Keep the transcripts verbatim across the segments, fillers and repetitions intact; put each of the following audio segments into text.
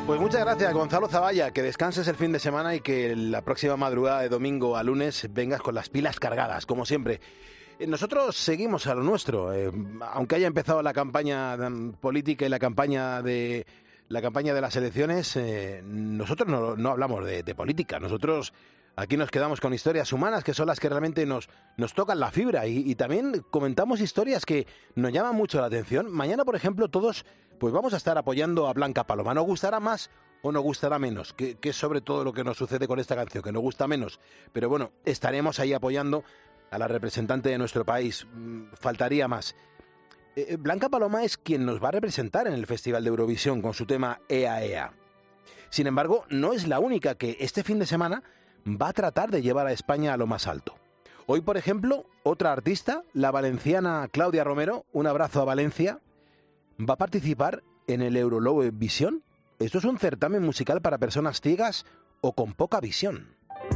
Pues muchas gracias, Gonzalo Zavalla, que descanses el fin de semana y que la próxima madrugada de domingo a lunes vengas con las pilas cargadas, como siempre. Nosotros seguimos a lo nuestro, eh, aunque haya empezado la campaña política y la campaña de la campaña de las elecciones, eh, nosotros no, no hablamos de, de política, nosotros aquí nos quedamos con historias humanas que son las que realmente nos, nos tocan la fibra y, y también comentamos historias que nos llaman mucho la atención. Mañana, por ejemplo, todos pues vamos a estar apoyando a Blanca Paloma. ¿Nos gustará más o nos gustará menos? Que, que es sobre todo lo que nos sucede con esta canción, que nos gusta menos. Pero bueno, estaremos ahí apoyando a la representante de nuestro país. Faltaría más. Eh, Blanca Paloma es quien nos va a representar en el Festival de Eurovisión con su tema Ea Ea. Sin embargo, no es la única que este fin de semana va a tratar de llevar a España a lo más alto. Hoy, por ejemplo, otra artista, la valenciana Claudia Romero, un abrazo a Valencia, va a participar en el Eurovisión. Esto es un certamen musical para personas ciegas o con poca visión.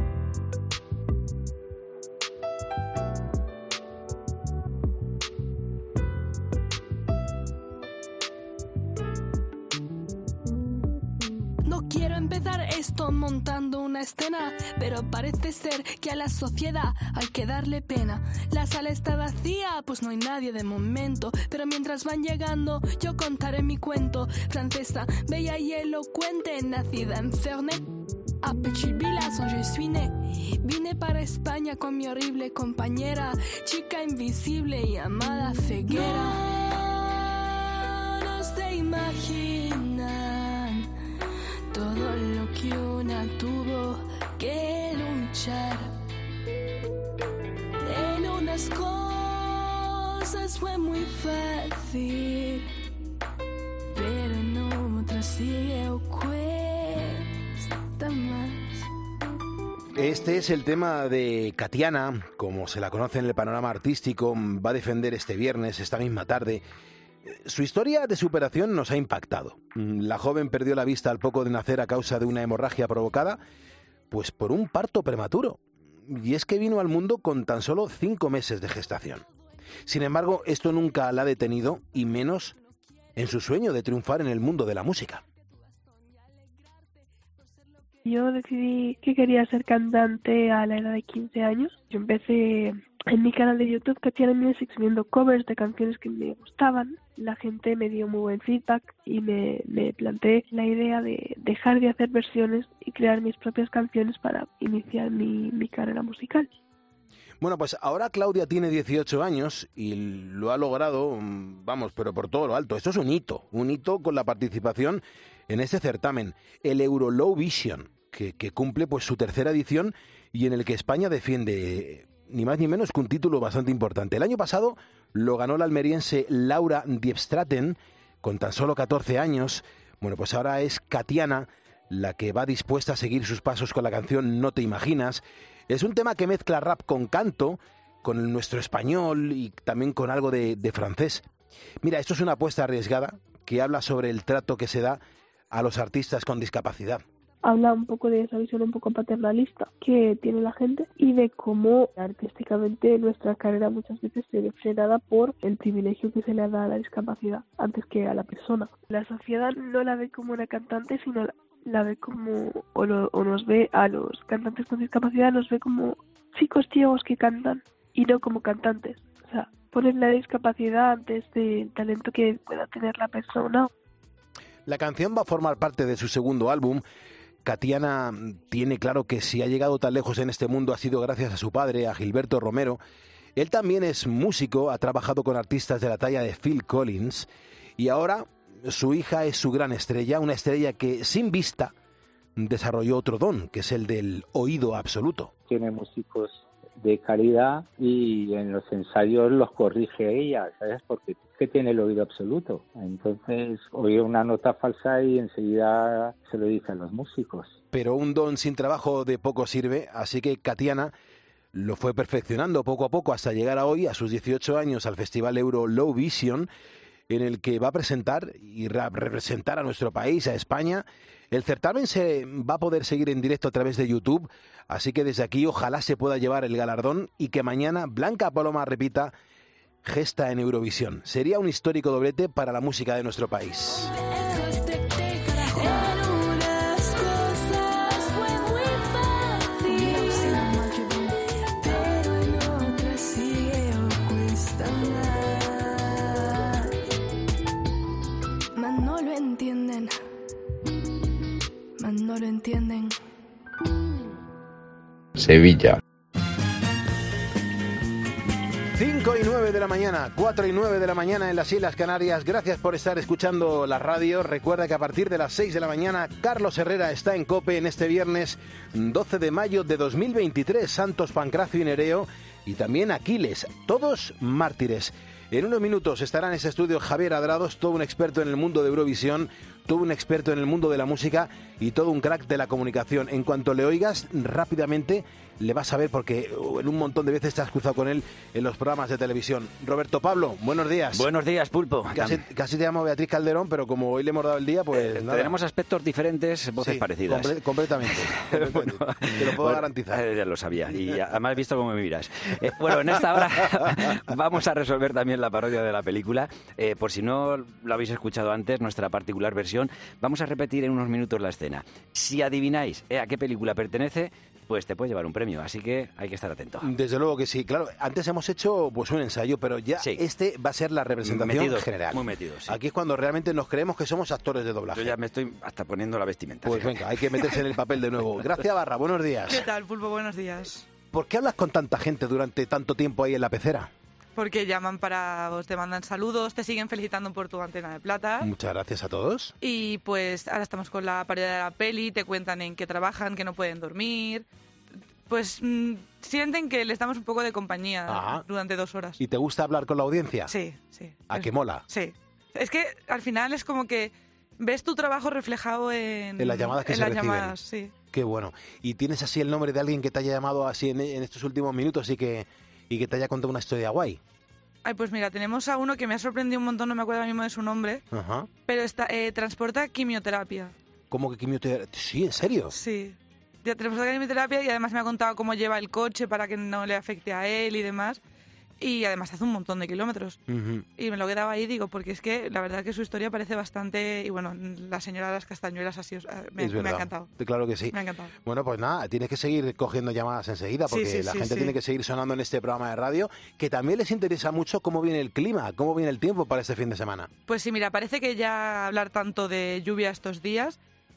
No quiero empezar esto montando una escena, pero parece ser que a la sociedad hay que darle pena. La sala está vacía, pues no hay nadie de momento, pero mientras van llegando yo contaré mi cuento. Francesa, bella y elocuente, nacida en Ferney, a Petit-Village donde je suis né. Vine para España con mi horrible compañera, chica invisible llamada ceguera. No, no se imaginan todo lo que una tuvo que luchar. En unas cosas fue muy fácil, pero en otras sigue o cuesta más. Este es el tema de Katiana, como se la conoce en el panorama artístico. Va a defender este viernes, esta misma tarde. Su historia de superación nos ha impactado. La joven perdió la vista al poco de nacer a causa de una hemorragia provocada pues por un parto prematuro. Y es que vino al mundo con tan solo cinco meses de gestación. Sin embargo, esto nunca la ha detenido, y menos en su sueño de triunfar en el mundo de la música. Yo decidí que quería ser cantante a la edad de quince años. Yo empecé en mi canal de YouTube, Katiana Music, subiendo covers de canciones que me gustaban. La gente me dio muy buen feedback y me, me planteé la idea de dejar de hacer versiones y crear mis propias canciones para iniciar mi, mi carrera musical. Bueno, pues ahora Claudia tiene dieciocho años y lo ha logrado, vamos, pero por todo lo alto. Esto es un hito, un hito con la participación en este certamen, el Eurovisión, que, que cumple pues su tercera edición y en el que España defiende ni más ni menos que un título bastante importante. El año pasado lo ganó la almeriense Laura Diepstraten con tan solo catorce años. Bueno, pues ahora es Katiana la que va dispuesta a seguir sus pasos con la canción No te imaginas. Es un tema que mezcla rap con canto, con el nuestro español y también con algo de, de francés. Mira, esto es una apuesta arriesgada que habla sobre el trato que se da a los artistas con discapacidad. Habla un poco de esa visión un poco paternalista que tiene la gente y de cómo artísticamente nuestra carrera muchas veces se ve frenada por el privilegio que se le da a la discapacidad antes que a la persona. La sociedad no la ve como una cantante, sino la, la ve como, o, lo, o nos ve a los cantantes con discapacidad, nos ve como chicos ciegos que cantan y no como cantantes. O sea, ponen la discapacidad antes del talento que pueda tener la persona. La canción va a formar parte de su segundo álbum. Katiana tiene claro que si ha llegado tan lejos en este mundo ha sido gracias a su padre, a Gilberto Romero. Él también es músico, ha trabajado con artistas de la talla de Phil Collins y ahora su hija es su gran estrella, una estrella que sin vista desarrolló otro don, que es el del oído absoluto. Tiene músicos de calidad y en los ensayos los corrige ella, ¿sabes? Porque que tiene el oído absoluto. Entonces oye una nota falsa y enseguida se lo dice a los músicos. Pero un don sin trabajo de poco sirve, así que Katiana lo fue perfeccionando poco a poco hasta llegar a hoy, a sus dieciocho años, al Festival Eurovisión, en el que va a presentar y representar a nuestro país, a España. El certamen se va a poder seguir en directo a través de YouTube, así que desde aquí ojalá se pueda llevar el galardón y que mañana Blanca Paloma repita gesta en Eurovisión. Sería un histórico doblete para la música de nuestro país. entienden, mas no lo entienden. Sevilla. cinco y nueve de la mañana, cuatro y nueve de la mañana en las Islas Canarias. Gracias por estar escuchando la radio. Recuerda que a partir de las seis de la mañana, Carlos Herrera está en COPE en este viernes doce de mayo de dos mil veintitrés. Santos Pancracio y Nereo y también Aquiles, todos mártires. En unos minutos estará en ese estudio Javier Adrados, todo un experto en el mundo de Eurovisión, todo un experto en el mundo de la música y todo un crack de la comunicación. En cuanto le oigas, rápidamente le vas a ver porque en un montón de veces te has cruzado con él en los programas de televisión. Roberto Pablo, buenos días. Buenos días, Pulpo. Casi, casi te llamo Beatriz Calderón, pero como hoy le hemos dado el día, pues eh, nada. Tenemos aspectos diferentes, voces sí, parecidas. Comple- completamente. completamente. Bueno, te lo puedo bueno, garantizar. Eh, ya lo sabía y además he visto cómo me miras. Eh, bueno, en esta hora vamos a resolver también la parodia de la película. Eh, por si no lo habéis escuchado antes, nuestra particular versión, vamos a repetir en unos minutos la escena. Si adivináis eh, a qué película pertenece, pues te puedes llevar un premio, así que hay que estar atento. Desde luego que sí, claro. Antes hemos hecho pues un ensayo, pero ya sí. este va a ser la representación metido, general. Muy metido, sí. Aquí es cuando realmente nos creemos que somos actores de doblaje. Yo ya me estoy hasta poniendo la vestimenta. Pues fíjate. venga, hay que meterse en el papel de nuevo. Gracias, Barra, buenos días. ¿Qué tal, Pulpo? Buenos días. ¿Por qué hablas con tanta gente durante tanto tiempo ahí en la pecera? Porque llaman para... os te mandan saludos, te siguen felicitando por tu antena de plata. Muchas gracias a todos. Y pues ahora estamos con la parodia de la peli, te cuentan en qué trabajan, que no pueden dormir. Pues mmm, sienten que les damos un poco de compañía Ajá. durante dos horas. ¿Y te gusta hablar con la audiencia? Sí, sí. ¿A es, qué mola? Sí. Es que al final es como que ves tu trabajo reflejado en... En las llamadas que en se las reciben. llamadas, sí. Qué bueno. ¿Y tienes así el nombre de alguien que te haya llamado así en, en estos últimos minutos y que, y que te haya contado una historia guay? Ay, pues mira, tenemos a uno que me ha sorprendido un montón, no me acuerdo ahora mismo de su nombre, Ajá. pero está, eh, transporta quimioterapia. ¿Cómo que quimioterapia? Sí, ¿en serio? Sí. Ya transporta quimioterapia y además me ha contado cómo lleva el coche para que no le afecte a él y demás. Y además hace un montón de kilómetros. Uh-huh. Y me lo quedaba ahí, digo, porque es que la verdad que su historia parece bastante... Y bueno, la señora de las castañuelas así me, Es me verdad. ha encantado. Claro que sí. Me ha encantado. Bueno, pues nada, tienes que seguir cogiendo llamadas enseguida porque Sí, sí, la sí, gente sí. tiene que seguir sonando en este programa de radio, que también les interesa mucho cómo viene el clima, cómo viene el tiempo para este fin de semana. Pues sí, mira, parece que ya hablar tanto de lluvia estos días,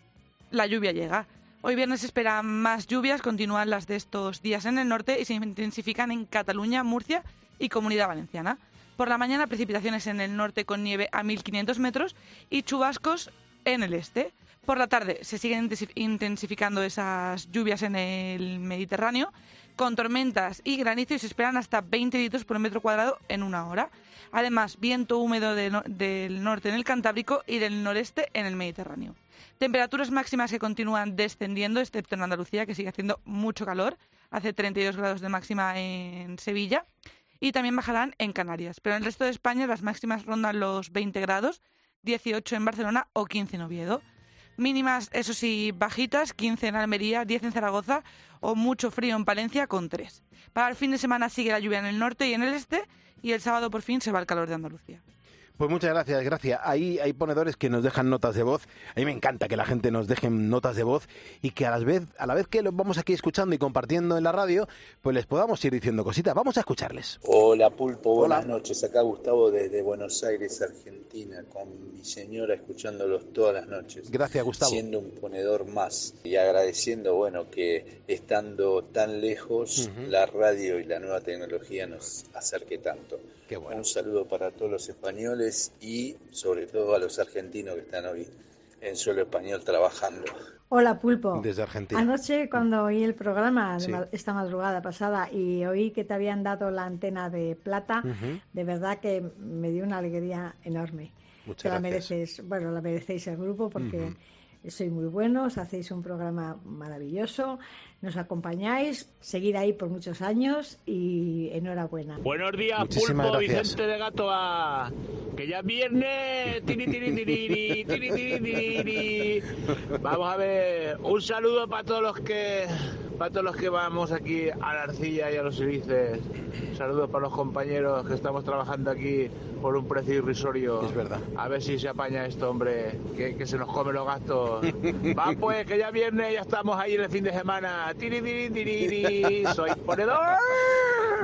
la lluvia llega. Hoy viernes se esperan más lluvias, continúan las de estos días en el norte y se intensifican en Cataluña, Murcia y Comunidad Valenciana. Por la mañana, precipitaciones en el norte con nieve a mil quinientos metros y chubascos en el este. Por la tarde se siguen intensificando esas lluvias en el Mediterráneo, con tormentas y granizo y se esperan hasta veinte litros por metro cuadrado en una hora. Además, viento húmedo de no- del norte en el Cantábrico y del noreste en el Mediterráneo. Temperaturas máximas que continúan descendiendo, excepto en Andalucía, que sigue haciendo mucho calor. Hace treinta y dos grados de máxima en Sevilla. Y también bajarán en Canarias. Pero en el resto de España las máximas rondan los veinte grados, dieciocho en Barcelona o quince en Oviedo. Mínimas, eso sí, bajitas, quince en Almería, diez en Zaragoza o mucho frío en Palencia con tres. Para el fin de semana sigue la lluvia en el norte y en el este y el sábado por fin se va el calor de Andalucía. Pues muchas gracias, gracias. Ahí hay ponedores que nos dejan notas de voz. A mí me encanta que la gente nos deje notas de voz y que a la vez, a la vez que los vamos aquí escuchando y compartiendo en la radio, pues les podamos ir diciendo cositas. Vamos a escucharles. Hola Pulpo, buenas Hola. noches. Acá Gustavo desde Buenos Aires, Argentina, con mi señora escuchándolos todas las noches. Gracias, Gustavo. Siendo un ponedor más y agradeciendo, bueno, que estando tan lejos, Ujú. la radio y la nueva tecnología nos acerque tanto. Qué bueno. Un saludo para todos los españoles y sobre todo a los argentinos que están hoy en suelo español trabajando. Hola Pulpo. Desde Argentina. Anoche cuando oí el programa de Sí. ma- esta madrugada pasada y oí que te habían dado la antena de plata, Ujú. de verdad que me dio una alegría enorme. Muchas Te la gracias. mereces, bueno, la merecéis el grupo porque Ujú. sois muy buenos, hacéis un programa maravilloso, nos acompañáis, seguir ahí por muchos años y enhorabuena. Buenos días, Muchísimas Pulpo, gracias. Vicente de Gatoa. Que ya es viernes. Tiri, tiri, tiri, tiri, tiri, tiri. Vamos a ver, un saludo para todos los que para todos los que vamos aquí a la arcilla y a los sílices. Saludos para los compañeros que estamos trabajando aquí por un precio irrisorio. Es verdad. A ver si se apaña esto, hombre, que, que se nos come los gastos. Va pues, que ya es viernes, ya estamos ahí en el fin de semana. Tiri, tiri, tiri, tiri. Soy ponedor.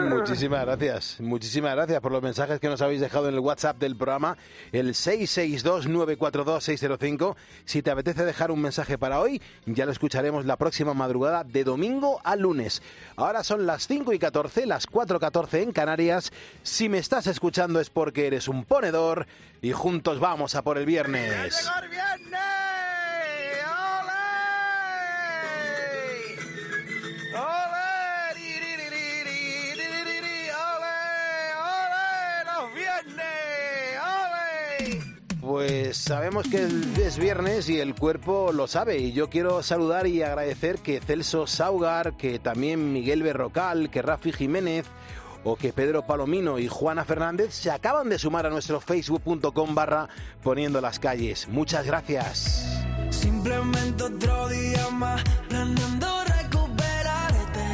Muchísimas gracias, muchísimas gracias por los mensajes que nos habéis dejado en el WhatsApp del programa, el seis seis dos, nueve cuatro dos, seis cero cinco. Si te apetece dejar un mensaje para hoy, ya lo escucharemos la próxima madrugada de domingo a lunes. Ahora son las cinco y catorce, las cuatro y catorce en Canarias. Si me estás escuchando es porque eres un ponedor y juntos vamos a por el viernes. ¡Llegó el viernes! ¡Ole! ¡Ole! Pues sabemos que es viernes y el cuerpo lo sabe, y yo quiero saludar y agradecer que Celso Saugar, que también Miguel Berrocal, que Rafi Jiménez o que Pedro Palomino y Juana Fernández se acaban de sumar a nuestro facebook punto com barra poniendo las calles. Muchas gracias. Simplemente otro día más planeando recuperarte.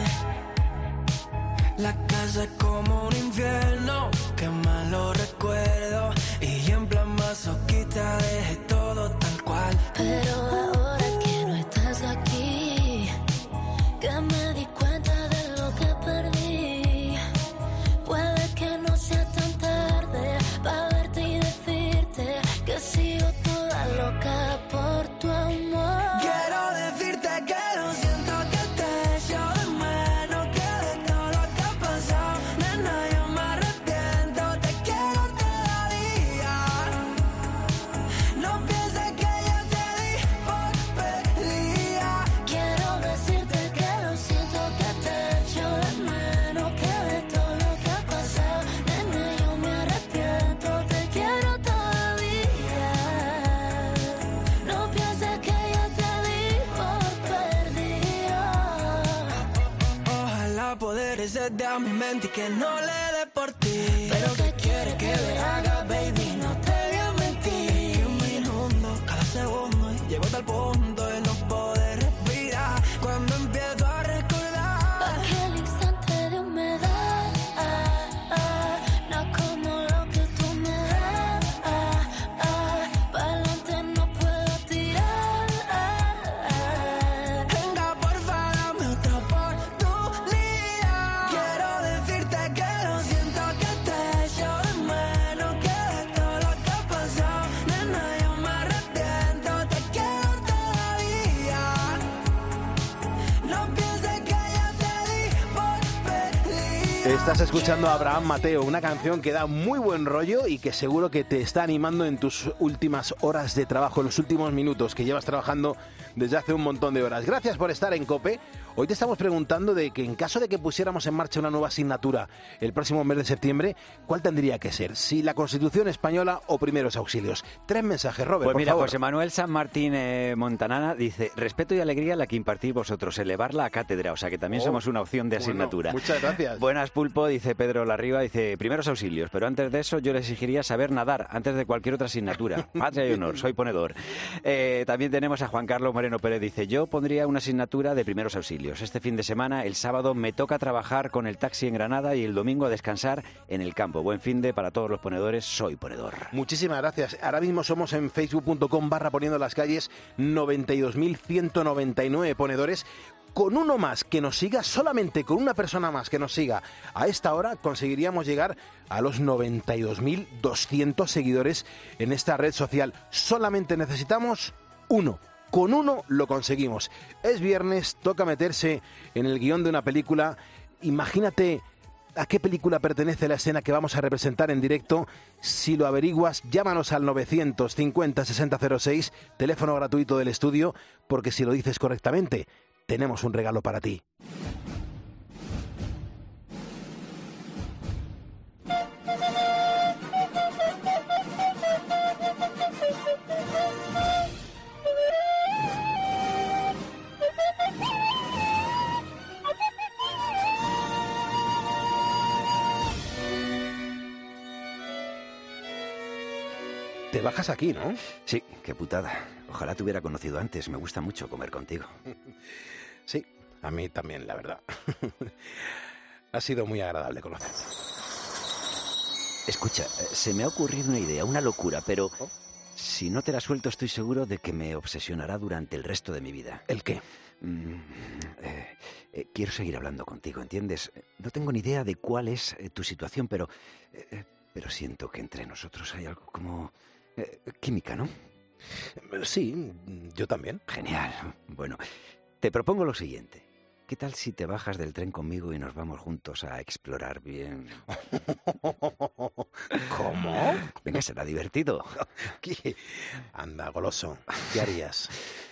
La casa es como un infierno, qué malo recuerdo. Y en plan masoquista dejé todo tal cual. Pero ahora que no estás aquí, que me di cuenta de lo que perdí. Puede que no sea tan tarde para verte y decirte que sigo toda loca por tu amor. Quiero decirte que lo siento, que te echo de menos, que de todo lo que ha pasado, nena, yo me arrepiento, te quiero todavía. No pienses que yo te di por perdida. Quiero decirte que lo siento, que te echo de menos, que de todo lo que ha pasado, nena, yo me arrepiento, te quiero todavía. No pienses que yo te di por perdido. Ojalá poder ser de a mi mente y que no le dé por ti. Pero ¿qué quieres que le haga, baby? No te voy a mentir. Un minuto, cada segundo, y llego hasta el punto de no poder respirar. Cuando empiezo a recordar Aquel instante de humedad, ah, ah, no como lo que tú me das, ah, ah, pa'lante no puedo tirar, ah, ah. venga, porfa, dame otra oportunidad. Quiero decirte que lo siento, que te echo de menos, que de todo lo que ha pasado, nena, yo me arrepiento, te quiero todavía. No pienses que yo te di por perdida. Estás escuchando a Abraham Mateo, una canción que da muy buen rollo y que seguro que te está animando en tus últimas horas de trabajo, en los últimos minutos que llevas trabajando desde hace un montón de horas. Gracias por estar en COPE. Hoy te estamos preguntando de que en caso de que pusiéramos en marcha una nueva asignatura el próximo mes de septiembre, ¿cuál tendría que ser? ¿Si la Constitución española o primeros auxilios? Tres mensajes, Robert, Pues por mira, favor. José Manuel San Martín eh, Montanana dice: respeto y alegría la que impartís vosotros, elevarla a cátedra, o sea que también Oh, somos una opción de bueno, asignatura. muchas gracias. Buenas, Pulpo, dice Pedro Larriba, dice: primeros auxilios, pero antes de eso yo le exigiría saber nadar antes de cualquier otra asignatura. Patria y honor, soy ponedor. Eh, también tenemos a Juan Carlos Moreno Pérez, dice: yo pondría una asignatura de primeros auxilios. Este fin de semana, el sábado, me toca trabajar con el taxi en Granada y el domingo a descansar en el campo. Buen fin de para todos los ponedores, soy ponedor. Muchísimas gracias. Ahora mismo somos en facebook punto com barra poniendo las calles, noventa y dos mil ciento noventa y nueve ponedores. Con uno más que nos siga, solamente con una persona más que nos siga a esta hora, conseguiríamos llegar a los noventa y dos mil doscientos seguidores en esta red social. Solamente necesitamos uno. Con uno lo conseguimos. Es viernes, toca meterse en el guión de una película. Imagínate a qué película pertenece la escena que vamos a representar en directo. Si lo averiguas, llámanos al novecientos cincuenta sesenta cero seis, teléfono gratuito del estudio, porque si lo dices correctamente, tenemos un regalo para ti. Te bajas aquí, ¿no? Sí, qué putada. Ojalá te hubiera conocido antes. Me gusta mucho comer contigo. Sí, a mí también, la verdad. Ha sido muy agradable conocerte. Escucha, se me ha ocurrido una idea, una locura, pero Si no te la suelto, estoy seguro de que me obsesionará durante el resto de mi vida. ¿El qué? Mm, eh, eh, quiero seguir hablando contigo, ¿entiendes? No tengo ni idea de cuál es eh, tu situación, pero, eh, pero siento que entre nosotros hay algo como eh, química, ¿no? Sí, yo también. Genial. Bueno, te propongo lo siguiente. ¿Qué tal si te bajas del tren conmigo y nos vamos juntos a explorar bien? ¿Cómo? Venga, será divertido. ¿Qué? Anda, goloso. ¿Qué harías?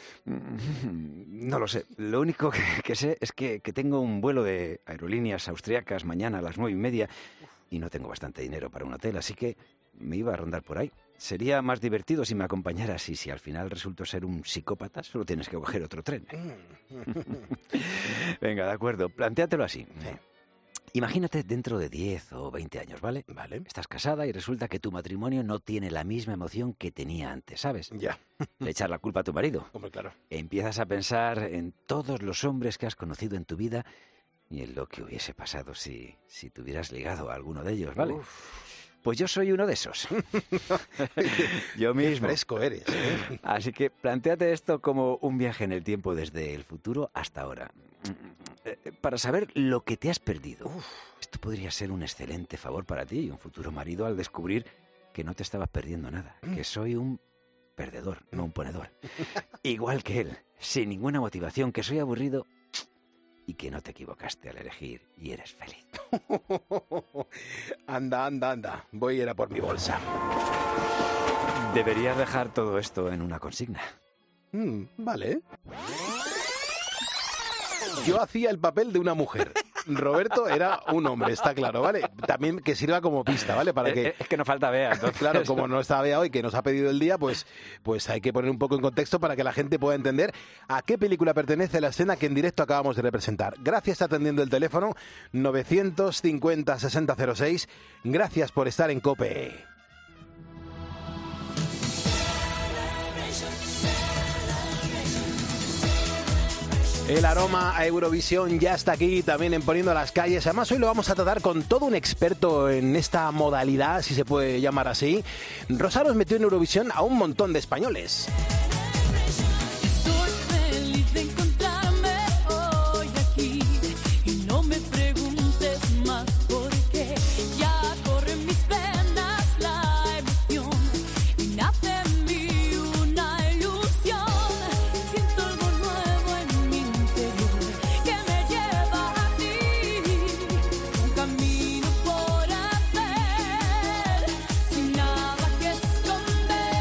No lo sé. Lo único que, que sé es que, que tengo un vuelo de aerolíneas austriacas mañana a las nueve y media y no tengo bastante dinero para un hotel, así que me iba a rondar por ahí. Sería más divertido si me acompañaras y si al final resulto ser un psicópata, solo tienes que coger otro tren. Venga, de acuerdo. Plantéatelo así. Sí. Imagínate dentro de diez o veinte años, ¿vale? Vale. Estás casada y resulta que tu matrimonio no tiene la misma emoción que tenía antes, ¿sabes? Ya. Le echas la culpa a tu marido. Hombre, claro. Empiezas a pensar en todos los hombres que has conocido en tu vida y en lo que hubiese pasado si, si te hubieras ligado a alguno de ellos, ¿vale? Uf. Pues yo soy uno de esos. Yo mismo. Qué fresco eres, ¿eh? Así que plantéate esto como un viaje en el tiempo desde el futuro hasta ahora. Para saber lo que te has perdido. Uf. Esto podría ser un excelente favor para ti y un futuro marido al descubrir que no te estabas perdiendo nada. Que soy un perdedor, no un ponedor. Igual que él, sin ninguna motivación, que soy aburrido y que no te equivocaste al elegir y eres feliz. Anda, anda, anda. Voy a ir a por mi bolsa. Deberías dejar todo esto en una consigna. Mm, vale. Yo hacía el papel de una mujer. Roberto era un hombre, está claro, ¿vale? También que sirva como pista, ¿vale? Para que... Es que nos falta Bea, entonces. Claro, como no está Bea hoy, que nos ha pedido el día, pues, pues hay que poner un poco en contexto para que la gente pueda entender a qué película pertenece la escena que en directo acabamos de representar. Gracias atendiendo el teléfono novecientos cincuenta sesenta cero seis. Gracias por estar en COPE. El aroma a Eurovisión ya está aquí, también en Poniendo las Calles. Además, hoy lo vamos a tratar con todo un experto en esta modalidad, si se puede llamar así. Rosa nos metió en Eurovisión a un montón de españoles. Estoy feliz de encontrarme hoy aquí y no me preguntes más por qué. Ya corre en mis venas la emoción y nace en mí una ilusión. Siento algo nuevo en mi interior que me lleva a ti. Un camino por hacer sin nada que esconder.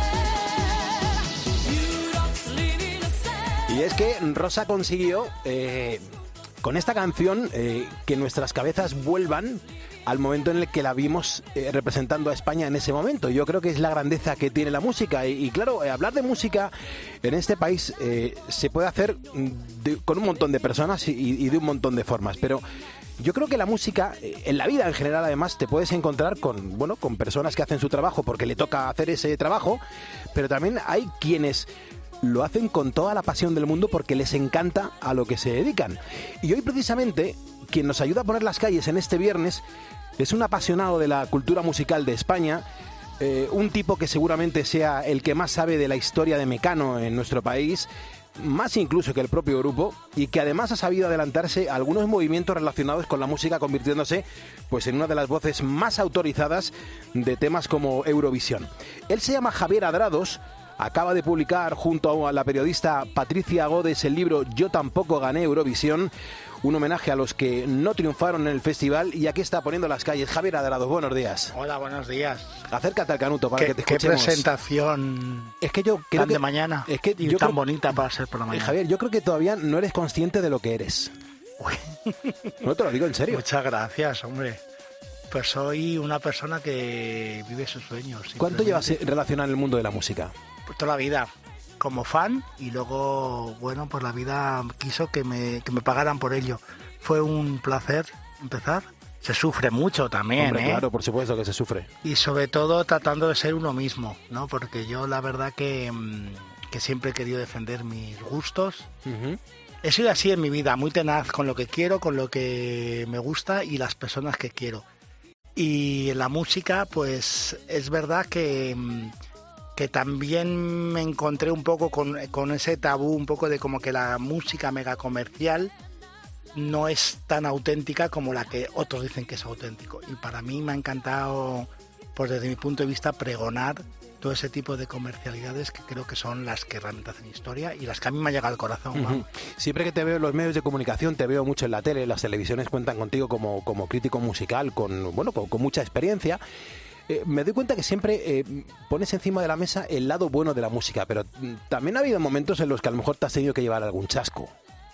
Europe's living a sad. Y es que Rosa consiguió, eh, con esta canción, eh, que nuestras cabezas vuelvan al momento en el que la vimos eh, representando a España en ese momento. Yo creo que es la grandeza que tiene la música. Y, y claro, eh, hablar de música en este país eh, se puede hacer de, con un montón de personas y, y de un montón de formas. Pero yo creo que la música, eh, en la vida en general, además, te puedes encontrar con, bueno, con personas que hacen su trabajo porque le toca hacer ese trabajo, pero también hay quienes lo hacen con toda la pasión del mundo porque les encanta a lo que se dedican. Y hoy precisamente quien nos ayuda a poner las calles en este viernes es un apasionado de la cultura musical de España, eh, un tipo que seguramente sea el que más sabe de la historia de Mecano en nuestro país, más incluso que el propio grupo, y que además ha sabido adelantarse a algunos movimientos relacionados con la música, convirtiéndose pues en una de las voces más autorizadas de temas como Eurovisión. Él se llama Javier Adrados. Acaba de publicar junto a la periodista Patricia Godes el libro Yo tampoco gané Eurovisión, un homenaje a los que no triunfaron en el festival, y aquí está poniendo las calles. Javier Adrados, buenos días. Hola, buenos días. Acércate al canuto para ¿Qué, que te escuchemos. Qué presentación es que yo creo tan que, de mañana es que y yo tan creo, bonita para ser por la mañana. Eh, Javier, yo creo que todavía no eres consciente de lo que eres. No te lo digo en serio. Muchas gracias, hombre. Pues soy una persona que vive sus sueños. ¿Cuánto llevas relacionado en el mundo de la música? Pues toda la vida, como fan, y luego, bueno, pues la vida quiso que me, que me pagaran por ello. Fue un placer empezar. Se sufre mucho también, Hombre, ¿eh? claro, por supuesto que se sufre. Y sobre todo tratando de ser uno mismo, ¿no? Porque yo la verdad que, que siempre he querido defender mis gustos. Uh-huh. He sido así en mi vida, muy tenaz con lo que quiero, con lo que me gusta y las personas que quiero. Y en la música, pues es verdad que que también me encontré un poco con, con ese tabú, un poco de como que la música mega comercial no es tan auténtica como la que otros dicen que es auténtico. Y para mí me ha encantado, pues desde mi punto de vista, pregonar todo ese tipo de comercialidades que creo que son las que realmente hacen historia y las que a mí me ha llegado al corazón. Uh-huh. Siempre que te veo en los medios de comunicación, te veo mucho en la tele, las televisiones cuentan contigo como, como crítico musical, con, bueno, con, con mucha experiencia. Eh, me doy cuenta que siempre eh, pones encima de la mesa el lado bueno de la música, pero también ha habido momentos en los que a lo mejor te has tenido que llevar algún chasco.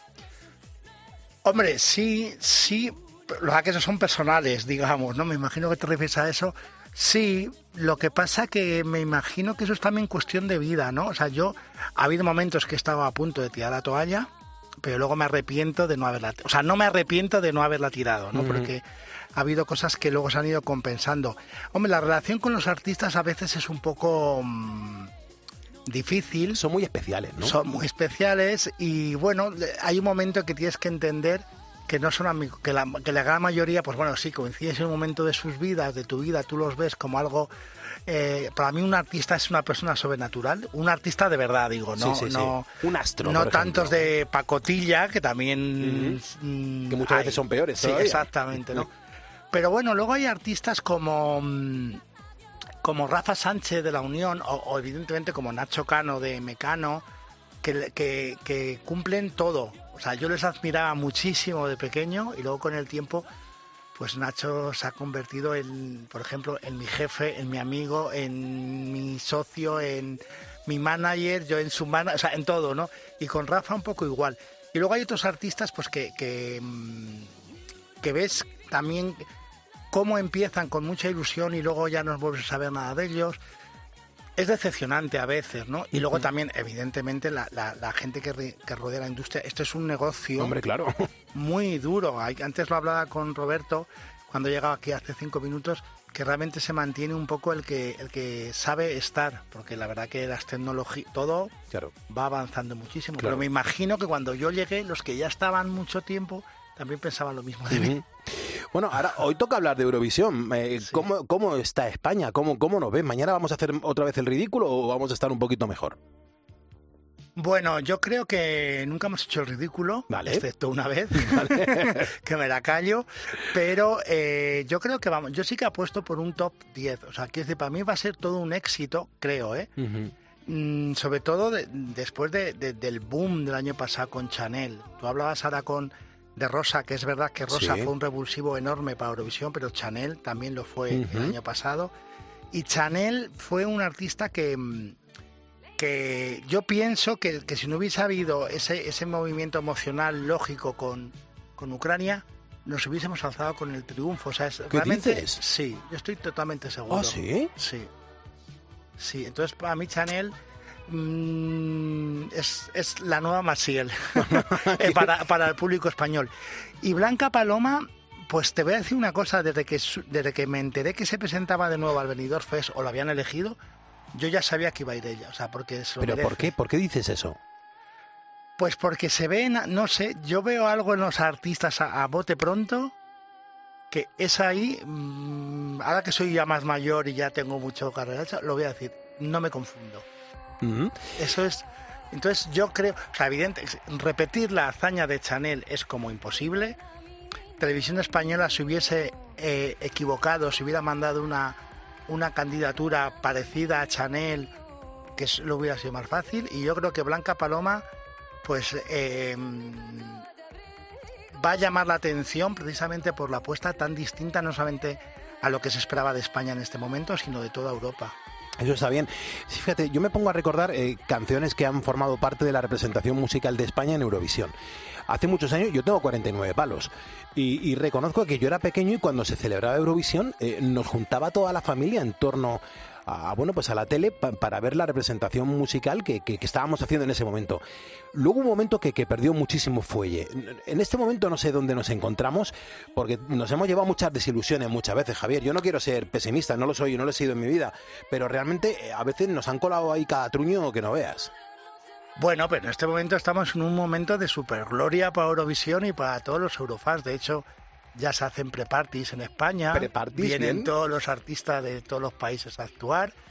Hombre, sí, sí, los que esos son personales, digamos, ¿no? Me imagino que te refieres a eso. Sí, lo que pasa que me imagino que eso es también cuestión de vida, ¿no? O sea, yo, ha habido momentos que he estado a punto de tirar la toalla, pero luego me arrepiento de no haberla, o sea, no me arrepiento de no haberla tirado, ¿no? Uh-huh. Porque ha habido cosas que luego se han ido compensando. Hombre, la relación con los artistas a veces es un poco mmm, difícil. Son muy especiales, ¿no? Son muy especiales y, bueno, hay un momento que tienes que entender que no son amigos, que la, que la gran mayoría, pues bueno, sí, coincides en un momento de sus vidas, de tu vida, tú los ves como algo... Eh, para mí un artista es una persona sobrenatural, un artista de verdad, digo, no, sí, sí, no sí. Un astro, no por tantos ejemplo. De pacotilla, que también... Uh-huh. mmm, que muchas hay, veces son peores sí, todavía. Exactamente, ¿no? Pero bueno, luego hay artistas como... Mmm, como Rafa Sánchez de La Unión o, o evidentemente como Nacho Cano de Mecano, que, que, que cumplen todo. O sea, yo les admiraba muchísimo de pequeño y luego con el tiempo, pues Nacho se ha convertido en, por ejemplo, en mi jefe, en mi amigo, en mi socio, en mi manager, yo en su manager, o sea, en todo, ¿no? Y con Rafa un poco igual. Y luego hay otros artistas, pues que, que, que ves también cómo empiezan con mucha ilusión y luego ya no vuelves a saber nada de ellos. Es decepcionante a veces, ¿no? Y luego también, evidentemente, la, la, la gente que, re, que rodea la industria. Esto es un negocio... Hombre, claro. Muy duro. Antes lo hablaba con Roberto, cuando llegaba aquí hace cinco minutos, que realmente se mantiene un poco el que el que sabe estar, porque la verdad que las tecnologías, todo claro. va avanzando muchísimo. Claro. Pero me imagino que cuando yo llegué, los que ya estaban mucho tiempo, también pensaban lo mismo de uh-huh. mí. Bueno, ahora hoy toca hablar de Eurovisión. Eh, Sí. ¿cómo, ¿Cómo está España? ¿Cómo, ¿Cómo nos ves? ¿Mañana vamos a hacer otra vez el ridículo o vamos a estar un poquito mejor? Bueno, yo creo que nunca hemos hecho el ridículo, vale. excepto una vez, ¿vale? que me la callo, pero eh, yo creo que vamos, yo sí que apuesto por un top diez, o sea, quiero decir, para mí va a ser todo un éxito, creo, ¿eh? Uh-huh. Mm, sobre todo de, después de, de, del boom del año pasado con Chanel. Tú hablabas ahora con de Rosa, que es verdad que Rosa sí. fue un revulsivo enorme para Eurovisión, pero Chanel también lo fue uh-huh. el año pasado, y Chanel fue un artista que... que yo pienso que, que si no hubiese habido ese, ese movimiento emocional lógico con, con Ucrania, nos hubiésemos alzado con el triunfo. O sea, es, ¿Qué realmente, dices? Sí, yo estoy totalmente seguro. ¿Ah, sí? Sí. Sí, entonces para mí Chanel mmm, es, es la nueva Maciel para, para el público español. Y Blanca Paloma, pues te voy a decir una cosa, desde que, desde que me enteré que se presentaba de nuevo al Benidorm Fest o lo habían elegido, yo ya sabía que iba a ir ella, o sea, porque se lo ¿Pero merece. por qué? ¿Por qué dices eso? Pues porque se ven, no sé, yo veo algo en los artistas a, a bote pronto que es ahí, mmm, ahora que soy ya más mayor y ya tengo mucho carrera hecha, lo voy a decir, no me confundo. Uh-huh. Eso es, entonces yo creo, o sea, evidente, repetir la hazaña de Chanel es como imposible. Televisión Española se hubiese eh, equivocado, se hubiera mandado una... una candidatura parecida a Chanel, que lo hubiera sido más fácil, y yo creo que Blanca Paloma pues eh, va a llamar la atención precisamente por la apuesta tan distinta, no solamente a lo que se esperaba de España en este momento, sino de toda Europa. Eso está bien. Sí, fíjate, yo me pongo a recordar eh, canciones que han formado parte de la representación musical de España en Eurovisión. Hace muchos años, yo tengo cuarenta y nueve palos, y, y reconozco que yo era pequeño y cuando se celebraba Eurovisión eh, nos juntaba toda la familia en torno a, bueno, pues a la tele pa, para ver la representación musical que, que, que estábamos haciendo en ese momento. Luego un momento que, que perdió muchísimo fuelle. En este momento no sé dónde nos encontramos, porque nos hemos llevado muchas desilusiones muchas veces, Javier. Yo no quiero ser pesimista, no lo soy, no lo he sido en mi vida, pero realmente eh, a veces nos han colado ahí cada truño que no veas. Bueno, pero en este momento estamos en un momento de supergloria para Eurovisión y para todos los eurofans. De hecho, ya se hacen pre-parties en España. Pre-parties, Vienen bien. todos los artistas de todos los países a actuar.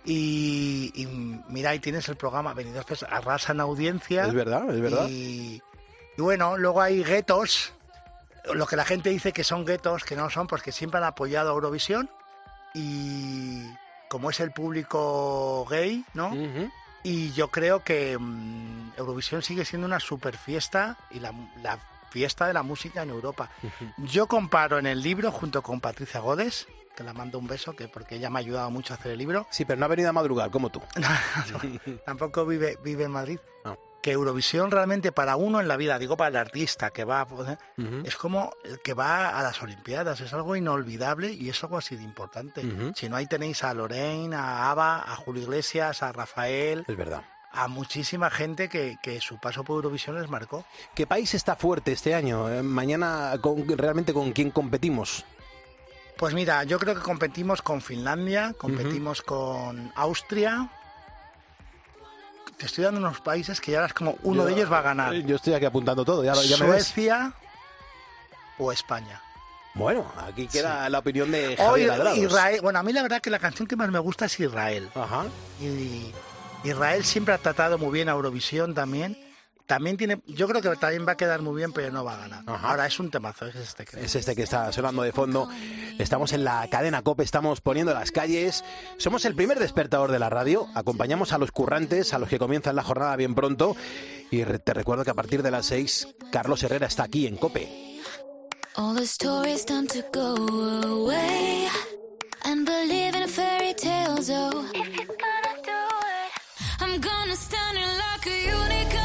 Y, y mira, ahí tienes el programa Benidorm Fest, arrasa en audiencia. Es verdad, es verdad. Y, y bueno, luego hay guetos, lo que la gente dice que son guetos, que no son, porque siempre han apoyado a Eurovisión. Y como es el público gay, ¿no? Uh-huh. Y yo creo que mmm, Eurovisión sigue siendo una super fiesta y la, la fiesta de la música en Europa. Uh-huh. Yo comparo en el libro junto con Patricia Godes, que la mando un beso, que porque ella me ha ayudado mucho a hacer el libro. Sí, pero no ha venido a madrugar, como tú. no, tampoco vive, vive en Madrid. No. Que Eurovisión realmente para uno en la vida, digo para el artista que va, uh-huh. es como el que va a las Olimpiadas, es algo inolvidable y es algo así de importante. Uh-huh. Si no, ahí tenéis a Lorraine, a Ava, a Julio Iglesias, a Rafael. Es verdad. A muchísima gente que, que su paso por Eurovisión les marcó. ¿Qué país está fuerte este año? Eh, mañana, con, ¿realmente con quién competimos? Pues mira, yo creo que competimos con Finlandia, competimos uh-huh. con Austria. Te estoy dando unos países que ya es como uno yo, de ellos va a ganar. Yo estoy aquí apuntando todo. Ya, ya Suecia me ves. O España. Bueno, aquí queda sí. la opinión de Javier Ladrados. Israel. Bueno, a mí la verdad que la canción que más me gusta es Israel. Ajá. Y Israel siempre ha tratado muy bien a Eurovisión también. También tiene, yo creo que también va a quedar muy bien, pero no va a ganar. Ajá. Ahora es un temazo, es este creo. Es este que está sonando de fondo. Estamos en la cadena COPE, estamos poniendo las calles. Somos el primer despertador de la radio. Acompañamos a los currantes, a los que comienzan la jornada bien pronto. Y te recuerdo que a partir de las seis, Carlos Herrera está aquí en COPE. All the stories done to go away and believe in fairy tales. Oh, if you're gonna do it, I'm gonna stand in like a unicorn.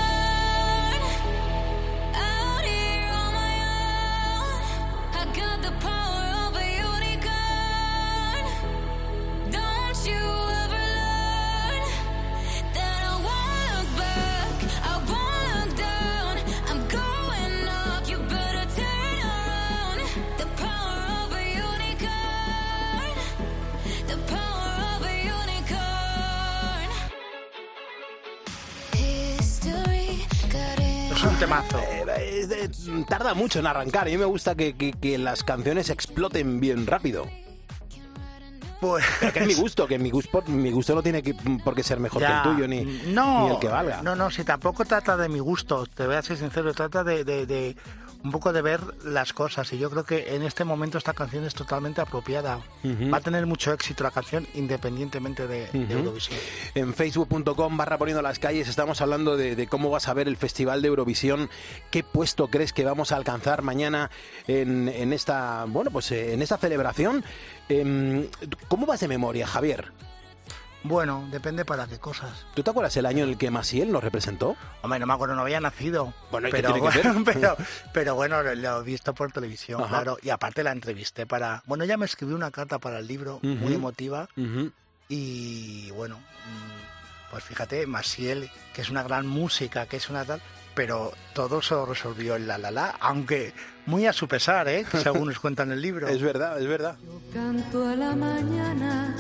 Un temazo. Eh, eh, eh, tarda mucho en arrancar. A mí me gusta que, que, que las canciones exploten bien rápido. Pues... Pero que es mi gusto, que mi gusto, mi gusto no tiene que, por qué ser mejor ya, que el tuyo ni, no, ni el que valga. No, no, si tampoco trata de mi gusto, te voy a ser sincero, trata de, de, de un poco de ver las cosas. Y yo creo que en este momento esta canción es totalmente apropiada. Uh-huh. Va a tener mucho éxito la canción independientemente de, uh-huh. de Eurovisión. En facebook punto com barra poniendo las calles estamos hablando de, de cómo vas a ver el Festival de Eurovisión. ¿Qué puesto crees que vamos a alcanzar mañana en, en esta, bueno, pues en esta celebración? ¿Cómo vas de memoria, Javier? Bueno, depende para qué cosas. ¿Tú te acuerdas el año en el que Maciel nos representó? Hombre, no me acuerdo, no había nacido. Bueno, ¿y pero, qué tiene que ver? pero, pero bueno, lo he visto por televisión, Ajá. claro. Y aparte la entrevisté para... Bueno, ella me escribió una carta para el libro, uh-huh. muy emotiva. Uh-huh. Y bueno, pues fíjate, Maciel, que es una gran música, que es una tal... Pero todo se lo resolvió en La La La, aunque muy a su pesar, ¿eh? Según nos cuenta en el libro. Es verdad, es verdad. Yo canto a la mañana.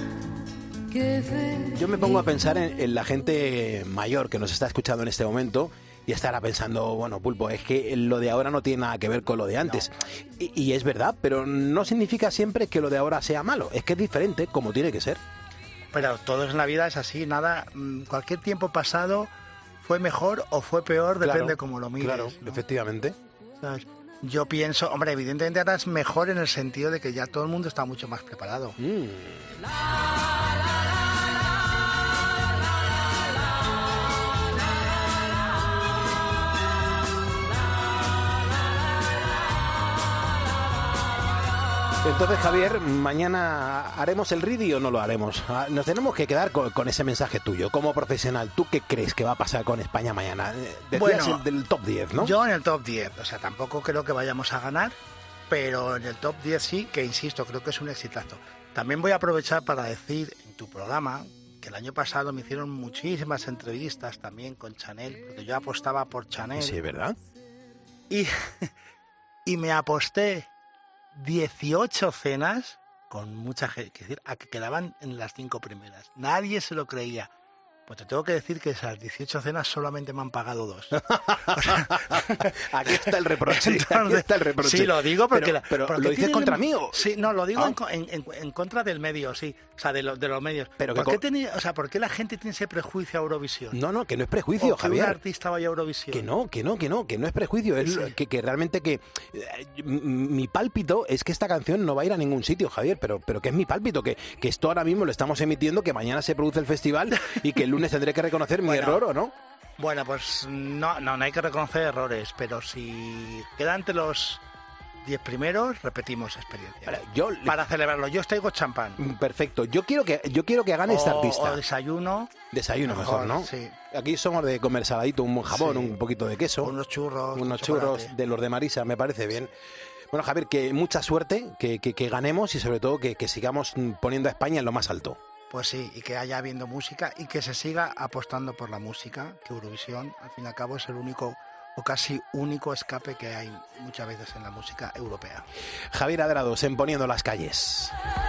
Yo me pongo a pensar en, en la gente mayor que nos está escuchando en este momento y estará pensando, bueno, Pulpo, es que lo de ahora no tiene nada que ver con lo de antes. No. Y, y es verdad, pero no significa siempre que lo de ahora sea malo. Es que es diferente, como tiene que ser. Pero todo en la vida es así, nada, cualquier tiempo pasado fue mejor o fue peor, depende claro, cómo lo mires. Claro, ¿no? Efectivamente. ¿Sabes? Yo pienso, hombre, evidentemente ahora es mejor en el sentido de que ya todo el mundo está mucho más preparado. Mm. Entonces, Javier, ¿mañana haremos el ready o no lo haremos? Nos tenemos que quedar con, con ese mensaje tuyo. Como profesional, ¿tú qué crees que va a pasar con España mañana? Decías bueno, el del top diez, ¿no? Yo en el top diez. O sea, tampoco creo que vayamos a ganar, pero en el top diez sí, que insisto, creo que es un exitazo. También voy a aprovechar para decir en tu programa que el año pasado me hicieron muchísimas entrevistas también con Chanel, porque yo apostaba por Chanel. Sí, ¿verdad? Y, y me aposté dieciocho cenas con mucha gente, es decir, a que quedaban en las cinco primeras. Nadie se lo creía. Pues te tengo que decir que esas dieciocho cenas solamente me han pagado dos. Aquí está el reproche. Entonces, aquí está el reproche. Sí, lo digo porque... Pero, la- pero porque ¿lo dices tiene contra el- mí o...? Sí, no, lo digo Ah. en, co- en- en- en contra del medio, sí. O sea, de, lo- de los medios. Pero que ¿Por, qué co- teni- o sea, ¿por qué la gente tiene ese prejuicio a Eurovisión? No, no, que no es prejuicio, O que Javier. un artista vaya a Eurovisión. Que no, que no, que no, que no es prejuicio. Es Sí. que, que realmente que... eh, m- mi pálpito es que esta canción no va a ir a ningún sitio, Javier, pero, pero que es mi pálpito, que, que esto ahora mismo lo estamos emitiendo, que mañana se produce el festival y que el lunes tendré que reconocer mi Bueno. error, ¿o no? Bueno, pues no, no, no hay que reconocer errores, pero si queda entre los diez primeros, repetimos experiencia. Vale, yo... Para celebrarlo, yo os traigo champán. Perfecto. Yo quiero que, yo quiero que gane este O- artista. O desayuno. Desayuno mejor, ¿no? Sí. Aquí somos de comer saladito, un buen jamón, Sí. un poquito de queso. Unos churros. unos chocolate. churros de los de Marisa, me parece bien. Bueno, Javier, que mucha suerte, que, que, que ganemos y sobre todo que, que sigamos poniendo a España en lo más alto. Pues sí, y que haya habiendo música y que se siga apostando por la música, que Eurovisión, al fin y al cabo, es el único o casi único escape que hay muchas veces en la música europea. Javier Adrados, en Poniendo las Calles.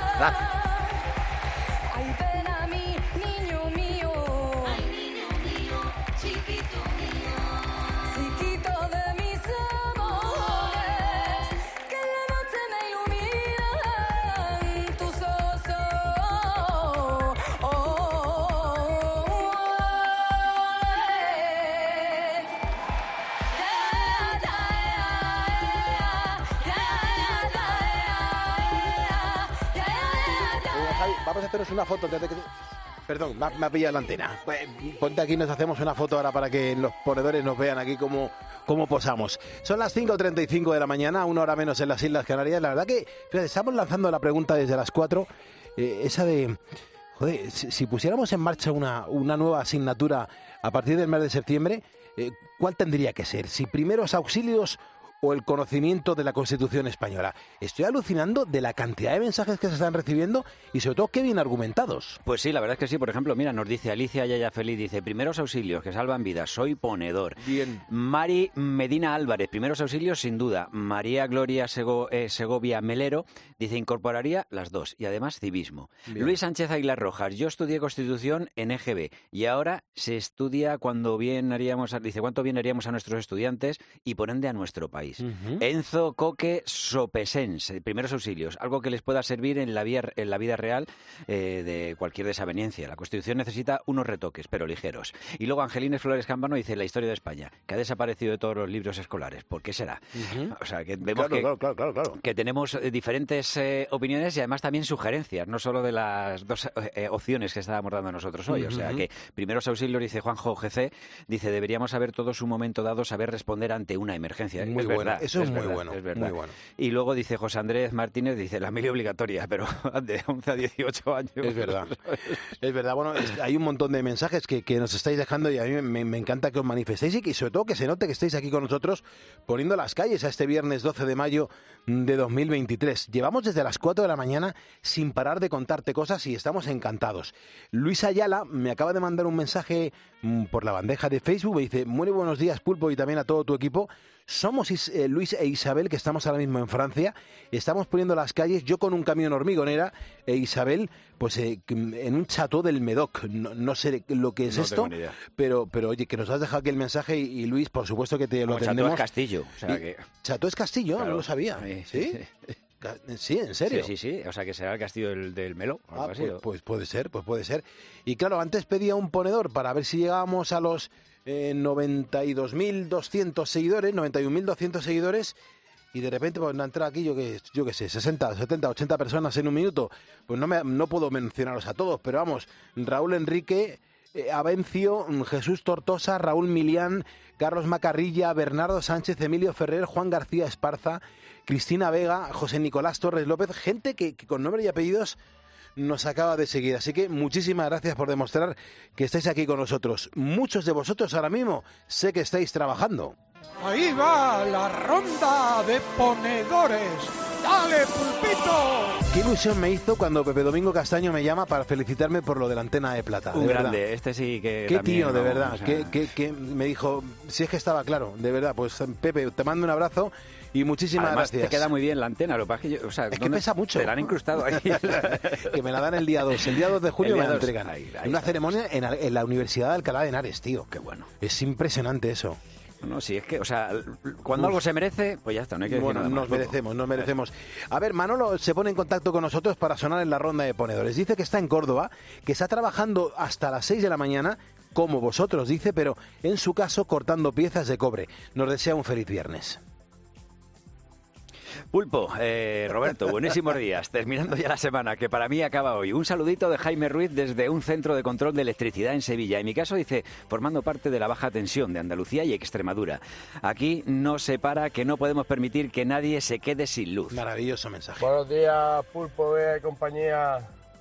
Ay, ven a mí, niño mío. Ay, niño mío, chiquito mío. Chiquito de mis amores, que en la noche me iluminan tus ojos. Oh, Eh, Javi, vamos a haceros una foto. Desde que... Perdón, me ha, me ha pillado la antena. Pues, ponte aquí, nos hacemos una foto ahora para que los ponedores nos vean aquí cómo, cómo posamos. Son las cinco treinta y cinco de la mañana, una hora menos en las Islas Canarias. La verdad que, fíjate, estamos lanzando la pregunta desde las cuatro, eh, esa de... Joder, si, si pusiéramos en marcha una, una nueva asignatura a partir del mes de septiembre, eh, ¿cuál tendría que ser? ¿Si primeros auxilios o el conocimiento de la Constitución española? Estoy alucinando de la cantidad de mensajes que se están recibiendo y sobre todo qué bien argumentados. Pues sí, la verdad es que sí. Por ejemplo, mira, nos dice Alicia Yaya Feliz, dice, primeros auxilios que salvan vidas, soy ponedor. Bien. Mari Medina Álvarez, primeros auxilios sin duda. María Gloria Sego- eh, Segovia Melero, dice, incorporaría las dos y además civismo. Bien. Luis Sánchez Aguilar Rojas, yo estudié Constitución en E G B y ahora se estudia cuando bien haríamos, a- dice, cuánto bien haríamos a nuestros estudiantes y por ende a nuestro país. Ujú. Enzo Coque Sopesens, eh, primeros auxilios, algo que les pueda servir en la, vía- en la vida real eh, de cualquier desaveniencia. La Constitución necesita unos retoques, pero ligeros. Y luego Angelines Flores Campano dice la historia de España, que ha desaparecido de todos los libros escolares. ¿Por qué será? Ujú. O sea, que vemos Claro, que, claro, claro, claro, claro. que tenemos eh, diferentes eh, opiniones y además también sugerencias, no solo de las dos eh, eh, opciones que estábamos dando nosotros hoy. O sea, Ujú. que primeros auxilios, dice Juanjo G C, dice, deberíamos saber todos un momento dado, saber responder ante una emergencia. Muy es bueno, verdad, eso es muy verdad, bueno, es verdad. muy bueno. Y luego dice José Andrés Martínez, dice, la mili obligatoria, pero de once a dieciocho años. Es verdad, es verdad. Bueno, es- hay un montón de mensajes que, que nos estáis dejando y a mí me, me encanta que os manifestéis y que sobre todo que se note que estáis aquí con nosotros poniendo las calles a este viernes doce de mayo de dos mil veintitrés. Llevamos desde las cuatro de la mañana sin parar de contarte cosas y estamos encantados. Luis Ayala me acaba de mandar un mensaje mm, por la bandeja de Facebook, me dice, muy buenos días Pulpo y también a todo tu equipo. Somos Is- eh, Luis e Isabel, que estamos ahora mismo en Francia, estamos poniendo las calles, yo con un camión hormigonera e Isabel, pues eh, en un chateau del Medoc. No, no sé lo que es No esto, tengo ni idea. pero, pero oye, que nos has dejado aquí el mensaje y, y, Luis, por supuesto que te lo Como Chateau atendemos. es Castillo, o sea Y- que... Chateau es Castillo, Claro. no lo sabía. Sí, ¿Sí? sí, sí. Ca- Sí, en serio. Sí, sí, sí. O sea, que será el castillo del, del Melo. o algo Ah, así, pues, ¿o? pues puede ser, pues puede ser. Y claro, antes pedía un ponedor para ver si llegábamos a los eh, noventa y dos mil doscientos seguidores, noventa y un mil doscientos seguidores, y de repente pues no entra aquí, yo que yo qué sé, sesenta, setenta, ochenta personas en un minuto. Pues no, me, no puedo mencionaros a todos, pero vamos, Raúl Enrique, eh, Avencio, Jesús Tortosa, Raúl Milián, Carlos Macarrilla, Bernardo Sánchez, Emilio Ferrer, Juan García Esparza, Cristina Vega, José Nicolás Torres López, gente que, que con nombre y apellidos nos acaba de seguir. Así que muchísimas gracias por demostrar que estáis aquí con nosotros. Muchos de vosotros ahora mismo sé que estáis trabajando. Ahí va la ronda de ponedores. ¡Dale, Pulpito! Qué ilusión me hizo cuando Pepe Domingo Castaño me llama para felicitarme por lo de la antena de plata. Un de grande, verdad. este sí que Qué también, tío, de ¿no? verdad. O sea, que, que, que me dijo, si es que estaba claro, de verdad. Pues Pepe, te mando un abrazo y muchísimas Además, gracias. te queda muy bien la antena, lo que pasa es que, yo, o sea, Es que ¿dónde- pesa mucho. Te la han incrustado ahí. Que me la dan el día dos. El día dos de julio El día me la dos. entregan. Ahí, ahí Una está. ceremonia en, en la Universidad de Alcalá de Henares, tío. Qué bueno. Es impresionante eso. No, sí, es que, o sea, cuando Uf. algo se merece, pues ya está, no hay que decir Bueno, nada más. nos merecemos, nos merecemos. A ver, Manolo se pone en contacto con nosotros para sonar en la ronda de ponedores. Dice que está en Córdoba, que está trabajando hasta las seis de la mañana, como vosotros, dice, pero en su caso cortando piezas de cobre. Nos desea un feliz viernes. Pulpo, eh, Roberto, buenísimos días. Terminando ya la semana, que para mí acaba hoy. Un saludito de Jaime Ruiz desde un centro de control de electricidad en Sevilla. En mi caso, dice, formando parte de la baja tensión de Andalucía y Extremadura. Aquí no se para, que no podemos permitir que nadie se quede sin luz. Maravilloso mensaje. Buenos días, Pulpo, Bea y compañía.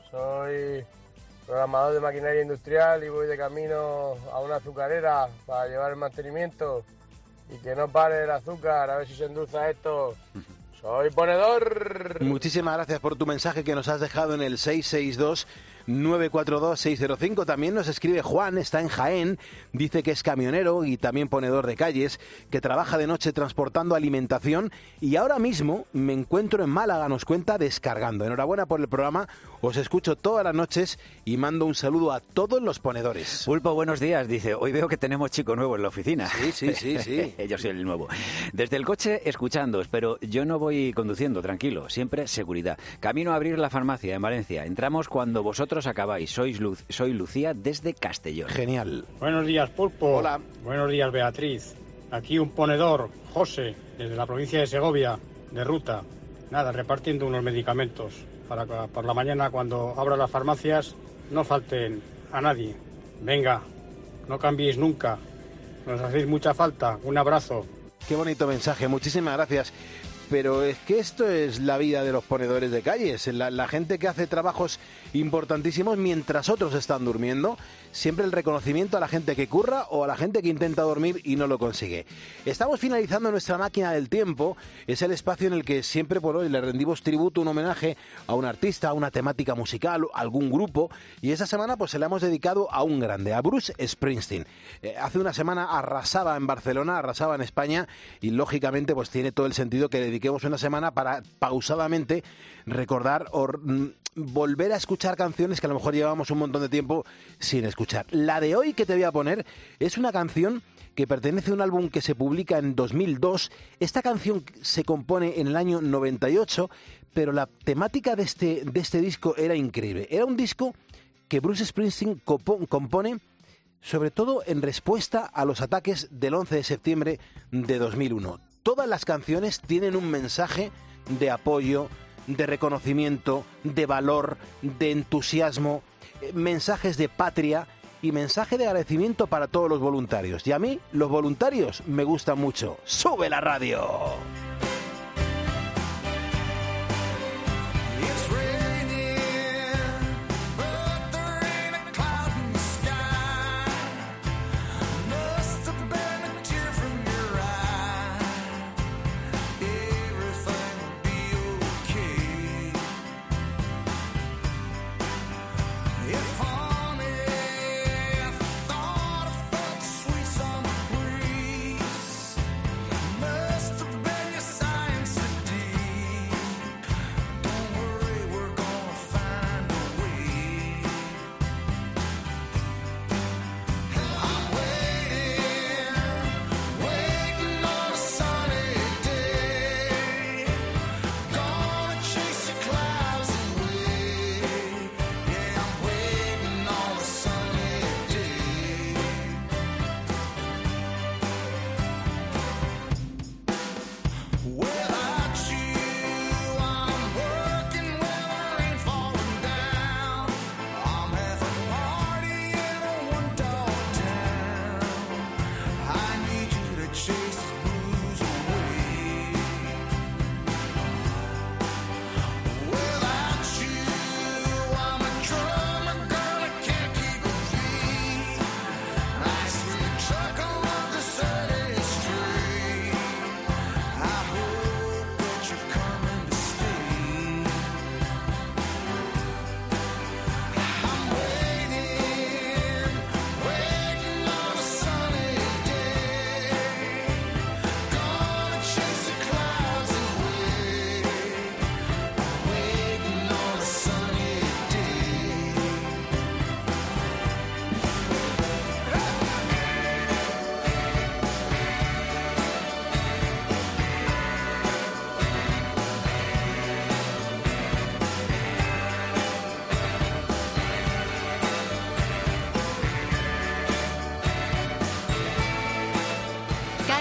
Soy programador de maquinaria industrial y voy de camino a una azucarera para llevar el mantenimiento y que no pare el azúcar, a ver si se endulza esto. Soy ponedor. Muchísimas gracias por tu mensaje que nos has dejado en el seis seis dos, nueve cuatro dos, seis cero cinco. También nos escribe Juan, está en Jaén, dice que es camionero y también ponedor de calles, que trabaja de noche transportando alimentación y ahora mismo me encuentro en Málaga, nos cuenta, descargando. Enhorabuena por el programa, os escucho todas las noches y mando un saludo a todos los ponedores. Pulpo, buenos días. Dice, hoy veo que tenemos chico nuevo en la oficina. Sí, sí, sí, sí. Yo soy el nuevo. Desde el coche escuchándoos, pero yo no voy conduciendo, tranquilo. Siempre seguridad. Camino a abrir la farmacia en Valencia. Entramos cuando vosotros acabáis. Sois Luz, soy Lucía desde Castellón. Genial. Buenos días, Pulpo. Hola. Buenos días, Beatriz. Aquí un ponedor, José, desde la provincia de Segovia, de ruta. Nada, repartiendo unos medicamentos para que por la mañana, cuando abra las farmacias, no falten a nadie. Venga, no cambiéis nunca. Nos hacéis mucha falta. Un abrazo. Qué bonito mensaje, muchísimas gracias. Pero es que esto es la vida de los ponedores de calles, la, la gente que hace trabajos importantísimos mientras otros están durmiendo. Siempre el reconocimiento a la gente que curra o a la gente que intenta dormir y no lo consigue. Estamos finalizando nuestra máquina del tiempo, es el espacio en el que siempre por hoy le rendimos tributo, un homenaje a un artista, a una temática musical, a algún grupo, y esa semana pues se la hemos dedicado a un grande, a Bruce Springsteen. Eh, hace una semana arrasaba en Barcelona, arrasaba en España y lógicamente pues tiene todo el sentido que dediquemos una semana para pausadamente recordar o mm, volver a escuchar canciones que a lo mejor llevamos un montón de tiempo sin escuchar. La de hoy que te voy a poner es una canción que pertenece a un álbum que se publica en dos mil dos. Esta canción se compone en el año noventa y ocho, pero la temática de este, de este disco era increíble. Era un disco que Bruce Springsteen compo- compone sobre todo en respuesta a los ataques del once de septiembre de dos mil uno. Todas las canciones tienen un mensaje de apoyo, de reconocimiento, de valor, de entusiasmo, eh, mensajes de patria y mensaje de agradecimiento para todos los voluntarios. Y a mí, los voluntarios me gustan mucho. ¡Sube la radio!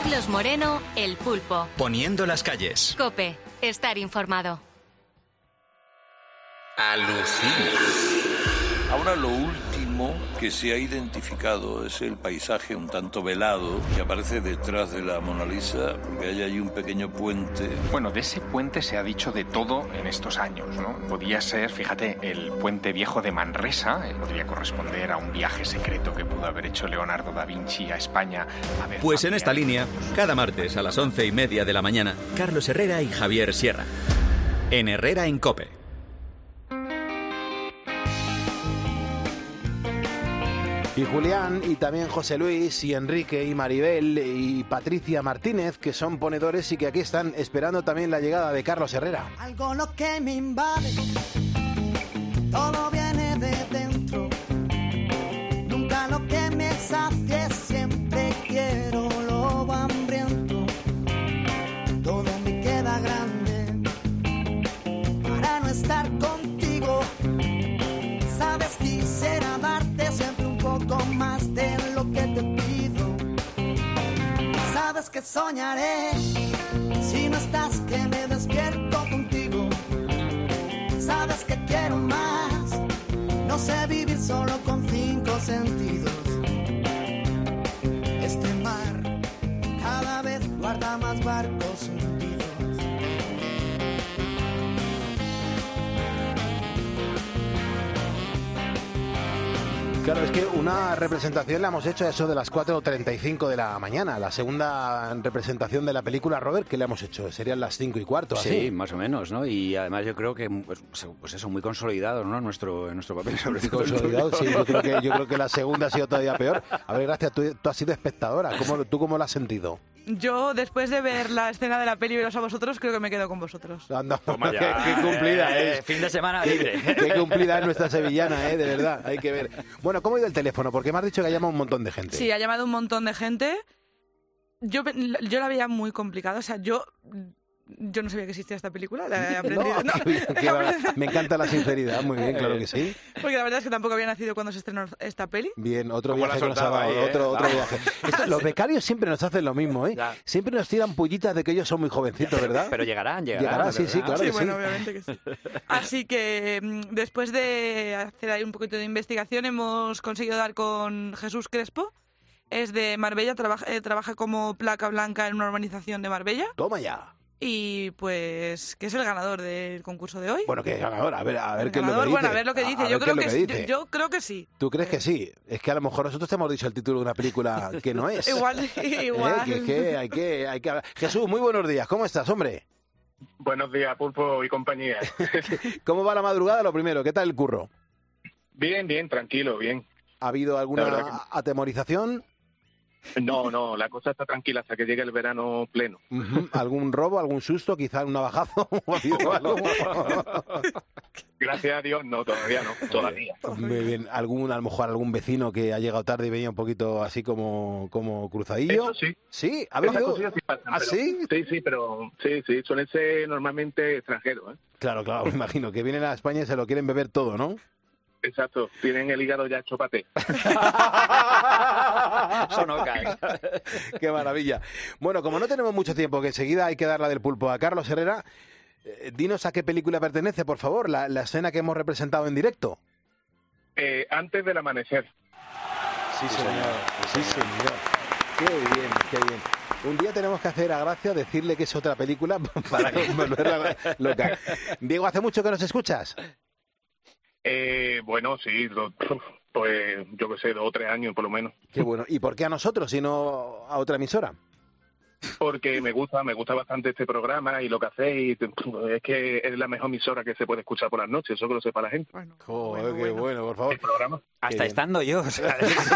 Carlos Moreno, El Pulpo. Poniendo las calles. COPE. Estar informado. Alucina. Ahora lo último que se ha identificado es el paisaje un tanto velado que aparece detrás de la Mona Lisa, porque hay allí un pequeño puente. Bueno, de ese puente se ha dicho de todo en estos años, ¿no? Podía ser, fíjate, el puente viejo de Manresa, eh, podría corresponder a un viaje secreto que pudo haber hecho Leonardo da Vinci a España. A ver, pues en esta línea, cada martes a las once y media de la mañana, Carlos Herrera y Javier Sierra. En Herrera en COPE. Y Julián, y también José Luis, y Enrique, y Maribel, y Patricia Martínez, que son ponedores y que aquí están esperando también la llegada de Carlos Herrera. Algo lo que me invade, todo viene de dentro. Nunca lo que me sacie, siempre quiero lo hambriento. Todo me queda grande para no estar contigo. Sabes, quisiera darte siempre un poco más de lo que te pido. Sabes que soñaré si no estás, que me despierto contigo. Sabes que quiero más, no sé vivir solo con cinco sentidos. Este mar cada vez guarda más barcos hundidos. Claro, es que una representación la hemos hecho a eso de las cuatro treinta y cinco de la mañana. La segunda representación de la película, Robert, ¿qué le hemos hecho? Serían las cinco y cuarto, así. Sí, más o menos, ¿no? Y además yo creo que, pues, pues eso, muy consolidado, ¿no? Nuestro, nuestro papel sobre todo. Consolidado, sí. Yo creo, que, yo creo que la segunda ha sido todavía peor. A ver, gracias, tú, tú has sido espectadora. ¿Cómo, ¿Tú cómo lo has sentido? Yo, después de ver la escena de la peli y veros a vosotros, creo que me quedo con vosotros. Anda, Toma ya. Qué, qué cumplida Eh, es. fin de semana libre. Qué, qué cumplida es nuestra sevillana, ¿eh? De verdad, hay que ver. Bueno, ¿cómo ha ido el teléfono? Porque me has dicho que ha llamado un montón de gente. Sí, ha llamado un montón de gente. Yo, yo la veía muy complicada. O sea, yo... Yo no sabía que existía esta película, la he aprendido. No, No. qué- qué va- me encanta la sinceridad, muy bien, claro que sí. Porque la verdad es que tampoco había nacido cuando se estrenó esta peli. Bien, otro ¿Cómo la viaje que nos ha soltaba dado, ahí, eh? otro, otro Ah. viaje. Esto, los becarios siempre nos hacen lo mismo, ¿eh? Ya. Siempre nos tiran pullitas de que ellos son muy jovencitos, ¿verdad? Pero llegarán, llegarán. Llegará, de sí, sí, verdad. claro Sí, que bueno, sí. obviamente que sí. Así que mm, después de hacer ahí un poquito de investigación hemos conseguido dar con Jesús Crespo. Es de Marbella, trabaja, eh, trabaja como placa blanca en una urbanización de Marbella. Toma ya. Y pues, que es el ganador del concurso de hoy. Bueno, que ganador, a ver, a ver El qué es lo que ganador, dice. bueno, a ver lo que dice. A Yo ver creo qué que, es lo sí, dice. yo, yo creo que sí. ¿Tú crees que sí? Es que a lo mejor nosotros te hemos dicho el título de una película que no es. Igual, ¿Eh? igual. Que, es que hay que, hay que hablar. Jesús, muy buenos días. ¿Cómo estás, hombre? Buenos días, Pulpo y compañía. ¿Cómo va la madrugada? Lo primero, ¿qué tal el curro? Bien, bien, tranquilo, bien. ¿Ha habido La verdad alguna atemorización? No, no, la cosa está tranquila hasta que llegue el verano pleno. Ujú. ¿Algún robo, algún susto, quizá un navajazo? ¿Ha habido algo? Gracias a Dios, no, todavía no, todavía. Muy bien. ¿Algún, a lo mejor algún vecino que ha llegado tarde y venía un poquito así como, como cruzadillo? Eso sí. ¿Sí? ¿Ha Esas venido? cosillas sí pasan, ¿Ah, pero- sí? Sí, sí, pero sí, sí, suelen ser normalmente extranjeros, ¿eh? Claro, claro, me imagino. Que vienen a España y se lo quieren beber todo, ¿no? Exacto, tienen el hígado ya hecho paté. Son ocas. Qué maravilla. Bueno, como no tenemos mucho tiempo, que enseguida hay que dar la del pulpo a Carlos Herrera, eh, dinos a qué película pertenece, por favor, la, la escena que hemos representado en directo. Eh, antes del amanecer. Sí, señor. Sí, señor. Qué bien, qué bien. Un día tenemos que hacer a Gracia decirle que es otra película para volverla loca. Diego, ¿hace mucho que nos escuchas? Eh, bueno, sí, do- pues yo qué sé, dos o tres años por lo menos. Qué bueno. ¿Y por qué a nosotros y no a otra emisora? Porque me gusta, me gusta bastante este programa y lo que hacéis, es que es la mejor emisora que se puede escuchar por las noches, eso que lo sepa la gente. Joder, qué bueno, por favor. El programa. Hasta estando yo. O sea,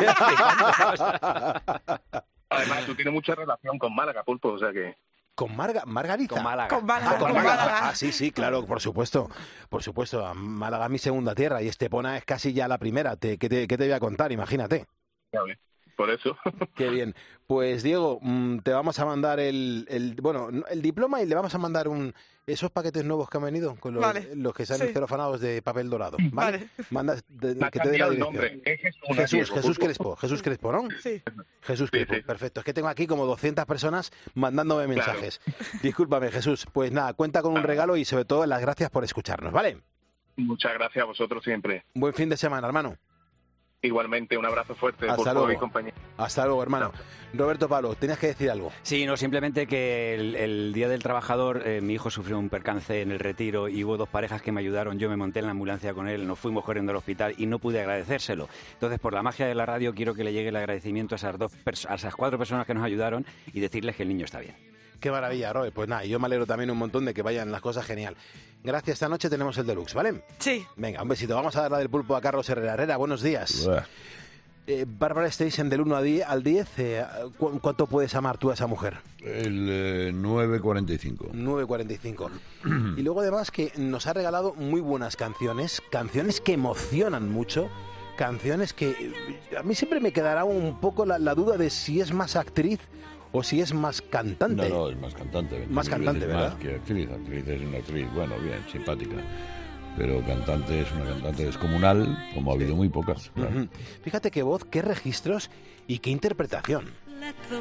Además, tú tienes mucha relación con Málaga, Pulpo, o sea que... ¿Con Marga, Margarita? Con Málaga. Con Málaga, Ah, con con Málaga. Málaga. Ah, sí, sí, claro, por supuesto. Por supuesto, a Málaga mi segunda tierra y Estepona es casi ya la primera. Te, ¿qué, te, ¿Qué te voy a contar? Imagínate. Ya ves. por eso. Qué bien. Pues Diego, te vamos a mandar el, el bueno el diploma y le vamos a mandar un esos paquetes nuevos que han venido con los, vale. los que se han sí. celofanados de papel dorado. ¿Vale? Vale. Manda de, Me ha que te dé la cambiado el dirección. nombre. Es Jesús, Jesús, Diego, Jesús justo. Crespo, Jesús Crespo, ¿no? Sí. Jesús Sí, Crespo, sí. perfecto. Es que tengo aquí como doscientas personas mandándome mensajes. Discúlpame, Jesús. Pues nada, cuenta con un regalo y sobre todo las gracias por escucharnos, ¿vale? Muchas gracias a vosotros siempre. Buen fin de semana, hermano. Igualmente, un abrazo fuerte. Hasta Pulpo luego. y compañía. Hasta luego, hermano. Roberto Pablo, tenías que decir algo. Sí, no, simplemente que el, el Día del Trabajador, eh, mi hijo sufrió un percance en el retiro y hubo dos parejas que me ayudaron. Yo me monté en la ambulancia con él, nos fuimos corriendo al hospital y no pude agradecérselo. Entonces, por la magia de la radio, quiero que le llegue el agradecimiento a esas, dos pers- a esas cuatro personas que nos ayudaron y decirles que el niño está bien. Qué maravilla, Robert. Pues nada, yo me alegro también un montón de que vayan las cosas genial. Gracias, esta noche tenemos el deluxe, ¿vale? Sí. Venga, un besito. Vamos a dar la del pulpo a Carlos Herrera. Herrera, buenos días. Buah. Eh, Bárbara Streisand, del uno al diez, eh, ¿cu- ¿cuánto puedes amar tú a esa mujer? El eh, nueve cuarenta y cinco. nueve cuarenta y cinco. Y luego además que nos ha regalado muy buenas canciones, canciones que emocionan mucho, canciones que eh, a mí siempre me quedará un poco la, la duda de si es más actriz o si es más cantante. No, no, es más cantante. Más cantante, ¿verdad? Más que actriz. Actriz es una actriz, bueno, bien, simpática. Pero cantante es una cantante descomunal, como ha habido muy pocas. Claro. Ujú. Fíjate qué voz, qué registros y qué interpretación. Let the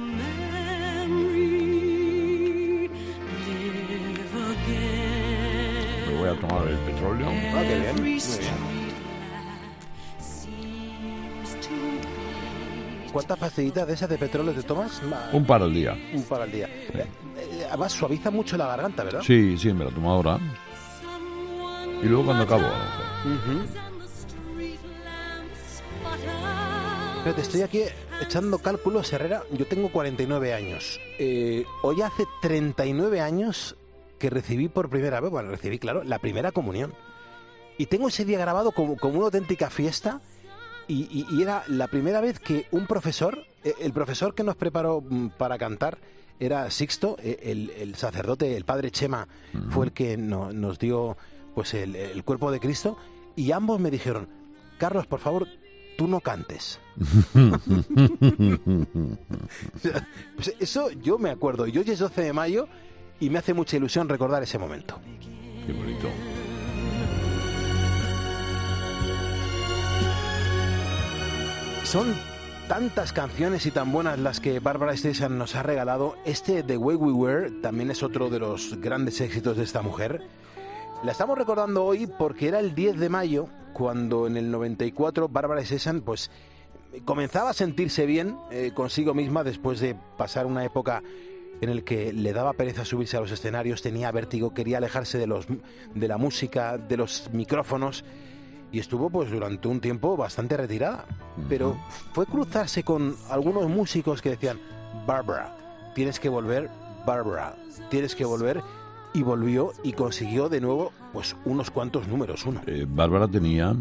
memory live again. Me voy a tomar el petróleo. Ah, qué bien. Muy bien. Seems to be ¿Cuántas pastillitas de esas de petróleo te tomas? Ma- Un par al día. Un par al día. Eh, eh, Además suaviza mucho la garganta, ¿verdad? Sí, sí, me la tomo ahora. Y luego cuando acabo. a lo mejor. Ujú. Pero te estoy aquí echando cálculos, Herrera. Yo tengo cuarenta y nueve años. Eh, hoy hace treinta y nueve años que recibí por primera vez, bueno, recibí, claro, la primera comunión. Y tengo ese día grabado como, como una auténtica fiesta. Y, y- y era la primera vez que un profesor, eh, el profesor que nos preparó mm, para cantar, era Sixto, eh, el, el sacerdote, el padre Chema, fue el que no- nos dio pues el, el cuerpo de Cristo. Y ambos me dijeron, Carlos, por favor, tú no cantes. O sea, pues eso yo me acuerdo. Y hoy es doce de mayo y me hace mucha ilusión recordar ese momento. Qué bonito. Son tantas canciones y tan buenas las que Bárbara Streisand nos ha regalado. Este The Way We Were también es otro de los grandes éxitos de esta mujer. La estamos recordando hoy porque era el diez de mayo cuando en el noventa y cuatro Bárbara Streisand pues comenzaba a sentirse bien eh, consigo misma después de pasar una época en el que le daba pereza subirse a los escenarios, tenía vértigo, quería alejarse de los de la música, de los micrófonos. Y estuvo pues durante un tiempo bastante retirada. Pero fue cruzarse con algunos músicos que decían, Bárbara, tienes que volver, Bárbara, tienes que volver. Y volvió y consiguió de nuevo pues unos cuantos números uno. Eh, Bárbara tenía,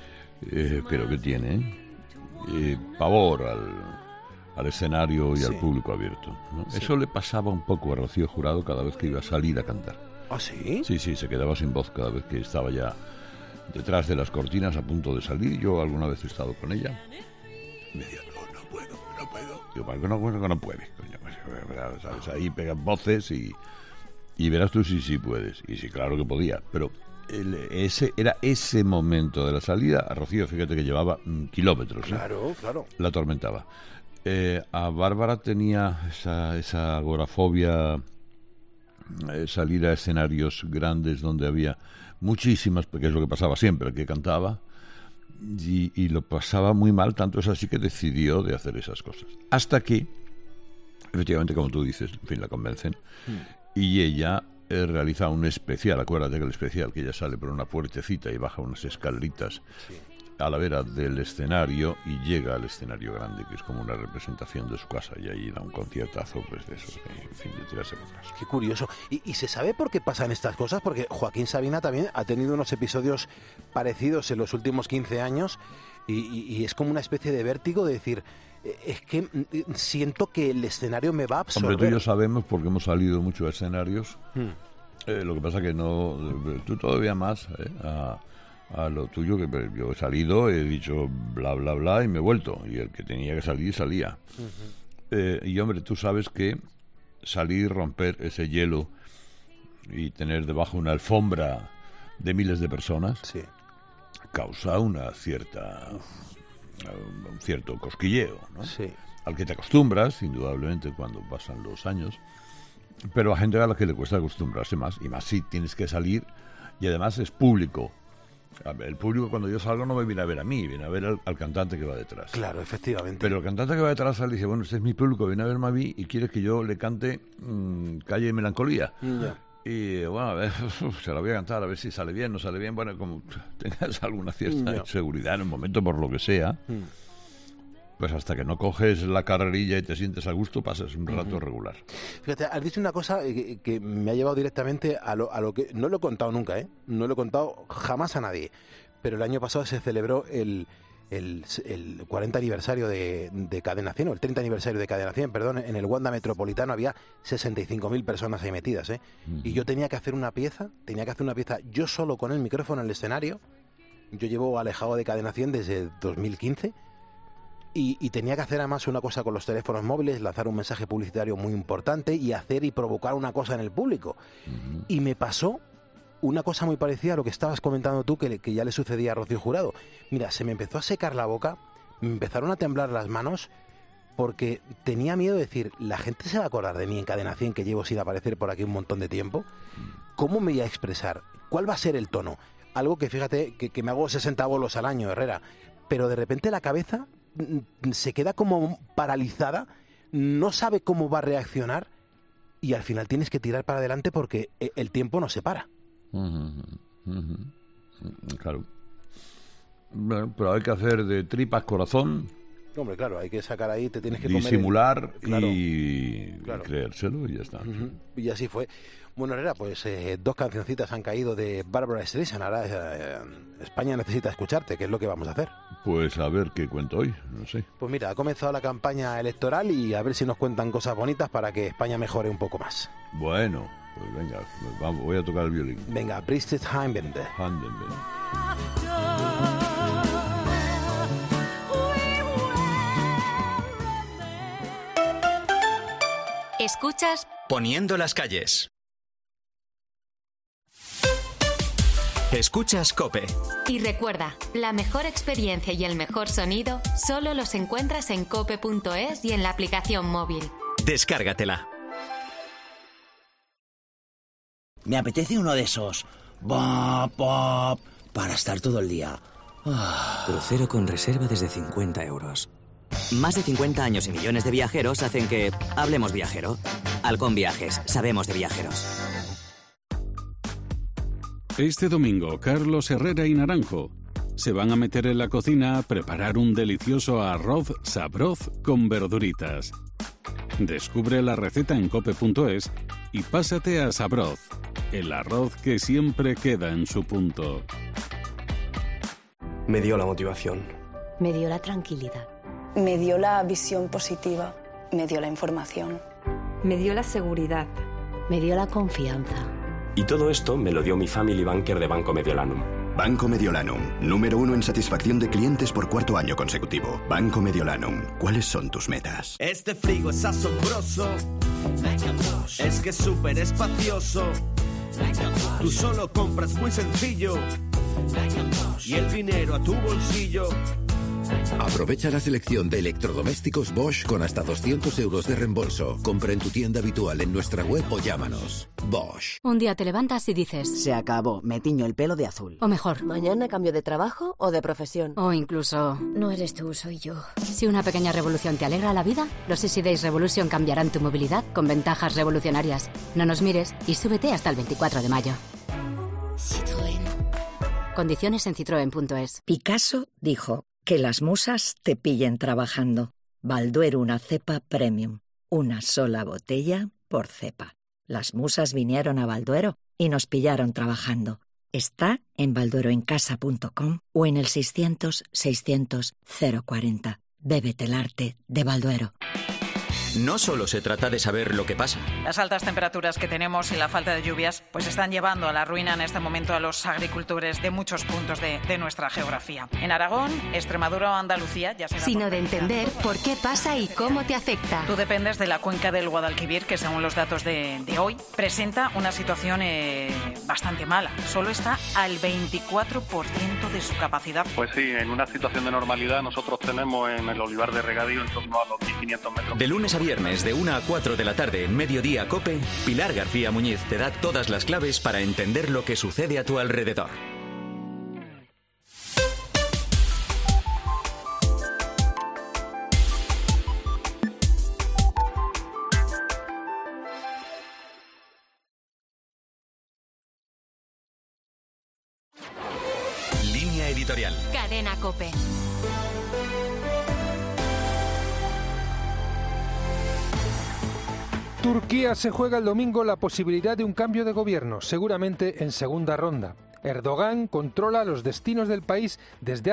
eh, creo que tiene, eh, pavor al, al escenario y Sí. al público abierto, ¿no? Sí. Eso le pasaba un poco a Rocío Jurado cada vez que iba a salir a cantar. ¿Ah, sí? Sí, sí, se quedaba sin voz cada vez que estaba ya detrás de las cortinas a punto de salir. Yo alguna vez he estado con ella. Me decía, no, no puedo, no puedo. Yo, ¿para qué no puedo? Que no puedes, coño. Pues, ¿sabes? Ahí pegan voces y, y verás tú si sí puedes. Y sí, claro que podía. Pero el- ese era ese momento de la salida. A Rocío, fíjate que llevaba mm, kilómetros. ¿eh? Claro, claro. La atormentaba. Eh, a Bárbara tenía esa, esa agorafobia, eh, salir a escenarios grandes donde había muchísimas, porque es lo que pasaba siempre, que cantaba, y, y lo pasaba muy mal, tanto es así que decidió de hacer esas cosas. Hasta que, efectivamente, como tú dices, en fin, la convencen, y ella eh, realiza un especial, acuérdate que el especial, que ella sale por una puertecita y baja unas escaleritas a la vera del escenario y llega al escenario grande, que es como una representación de su casa, y ahí da un conciertazo pues de esos, de, en fin, de tirarse por atrás. Qué curioso. ¿Y, y se sabe por qué pasan estas cosas? Porque Joaquín Sabina también ha tenido unos episodios parecidos en los últimos quince años y, y- y es como una especie de vértigo de decir, eh, es que mm, siento que el escenario me va a absorber. Hombre, tú y yo sabemos, porque hemos salido mucho a escenarios, Hmm. eh, lo que pasa que no, tú todavía más, eh, a, a lo tuyo, que yo he salido, he dicho bla, bla, bla y me he vuelto. Y el que tenía que salir, salía. Uh-huh. Eh, y hombre, tú sabes que salir, romper ese hielo y tener debajo una alfombra de miles de personas sí. causa una cierta un cierto cosquilleo, ¿no? Sí. Al que te acostumbras, indudablemente, cuando pasan los años, pero a gente a la que le cuesta acostumbrarse más, y más si tienes que salir, y además es público. El público, cuando yo salgo, no me viene a ver a mí, viene a ver al, al cantante que va detrás. Claro, efectivamente. Pero el cantante que va detrás sale y dice, bueno, este es mi público, viene a verme a mí y quiere que yo le cante mmm, Calle y Melancolía. Yeah. Y bueno, a ver, se la voy a cantar, a ver si sale bien, no sale bien. Bueno, como tengas alguna cierta yeah. seguridad en un momento, por lo que sea, mm. pues hasta que no coges la carrerilla y te sientes a gusto, pasas un rato uh-huh. regular. Fíjate, has dicho una cosa que, que me ha llevado directamente a lo, a lo que... No lo he contado nunca, ¿eh? No lo he contado jamás a nadie. Pero el año pasado se celebró el, el, el cuarenta aniversario de, de Cadena cien, o el treinta aniversario de Cadena cien, perdón. En el Wanda Metropolitano había sesenta y cinco mil personas ahí metidas, ¿eh? Uh-huh. Y yo tenía que hacer una pieza, tenía que hacer una pieza yo solo con el micrófono en el escenario. Yo llevo alejado de Cadena cien desde dos mil quince. Y, y tenía que hacer además una cosa con los teléfonos móviles, lanzar un mensaje publicitario muy importante y hacer y provocar una cosa en el público. Uh-huh. Y me pasó una cosa muy parecida a lo que estabas comentando tú, que, que ya le sucedía a Rocío Jurado. Mira, se me empezó a secar la boca, me empezaron a temblar las manos, porque tenía miedo de decir, la gente se va a acordar de mí en Cadena cien, que llevo sin aparecer por aquí un montón de tiempo. ¿Cómo me voy a expresar? ¿Cuál va a ser el tono? Algo que, fíjate, que, que me hago sesenta bolos al año, Herrera, pero de repente la cabeza se queda como paralizada, no sabe cómo va a reaccionar y al final tienes que tirar para adelante porque el tiempo no se para. Uh-huh. Uh-huh. Claro. Bueno, pero hay que hacer de tripas corazón. Hombre, claro, hay que sacar ahí, te tienes que disimular comer el... y... claro, claro. y creérselo y ya está. Uh-huh. Y así fue. Bueno, Herrera, pues eh, dos cancioncitas han caído de Barbara Streisand. Ahora eh, España necesita escucharte, ¿qué es lo que vamos a hacer? Pues a ver qué cuento hoy, no sé. Pues mira, ha comenzado la campaña electoral y a ver si nos cuentan cosas bonitas para que España mejore un poco más. Bueno, pues venga, vamos, voy a tocar el violín. Venga, Priestess Heimbende. Heimbende. Escuchas Poniendo las calles. Escuchas COPE. Y recuerda, la mejor experiencia y el mejor sonido solo los encuentras en cope punto es y en la aplicación móvil. Descárgatela. Me apetece uno de esos. Bop, bop, para estar todo el día. Ah. Crucero con reserva desde cincuenta euros. Más de cincuenta años y millones de viajeros hacen que hablemos viajero. Halcón Viajes, sabemos de viajeros. Este domingo, Carlos Herrera y Naranjo se van a meter en la cocina a preparar un delicioso arroz sabroz con verduritas. Descubre la receta en cope punto es y pásate a Sabroz, el arroz que siempre queda en su punto. Me dio la motivación. Me dio la tranquilidad. Me dio la visión positiva. Me dio la información. Me dio la seguridad. Me dio la confianza. Y todo esto me lo dio mi Family Banker de Banco Mediolanum. Banco Mediolanum, número uno en satisfacción de clientes por cuarto año consecutivo. Banco Mediolanum, ¿cuáles son tus metas? Este frigo es asombroso. Es que es súper espacioso. Tú solo compras muy sencillo. Y el dinero a tu bolsillo. Aprovecha la selección de electrodomésticos Bosch con hasta doscientos euros de reembolso. Compra en tu tienda habitual en nuestra web o llámanos. Bosch. Un día te levantas y dices... Se acabó, me tiño el pelo de azul. O mejor... Mañana cambio de trabajo o de profesión. O incluso... No eres tú, soy yo. Si una pequeña revolución te alegra la vida, los Easy Days Revolution cambiarán tu movilidad con ventajas revolucionarias. No nos mires y súbete hasta el veinticuatro de mayo. Citroën. Condiciones en citroen punto es. Picasso dijo... Que las musas te pillen trabajando. Balduero una cepa premium. Una sola botella por cepa. Las musas vinieron a Balduero y nos pillaron trabajando. Está en baldueroencasa punto com o en el seiscientos, seiscientos, cero cuarenta. Bébete el arte de Balduero. No solo se trata de saber lo que pasa. Las altas temperaturas que tenemos y la falta de lluvias pues están llevando a la ruina en este momento a los agricultores de muchos puntos de, de nuestra geografía. En Aragón, Extremadura o Andalucía ya será... Sino de entender por qué pasa y cómo te afecta. Tú dependes de la cuenca del Guadalquivir, que según los datos de, de hoy presenta una situación eh, bastante mala. Solo está al veinticuatro por ciento de su capacidad. Pues sí, en una situación de normalidad nosotros tenemos en el olivar de regadío en torno a los mil quinientos metros. De lunes a viernes, de una a cuatro de la tarde, en Mediodía Cope, Pilar García Muñiz te da todas las claves para entender lo que sucede a tu alrededor. Línea editorial. Cadena COPE. Turquía se juega el domingo la posibilidad de un cambio de gobierno, seguramente en segunda ronda. Erdogan controla los destinos del país desde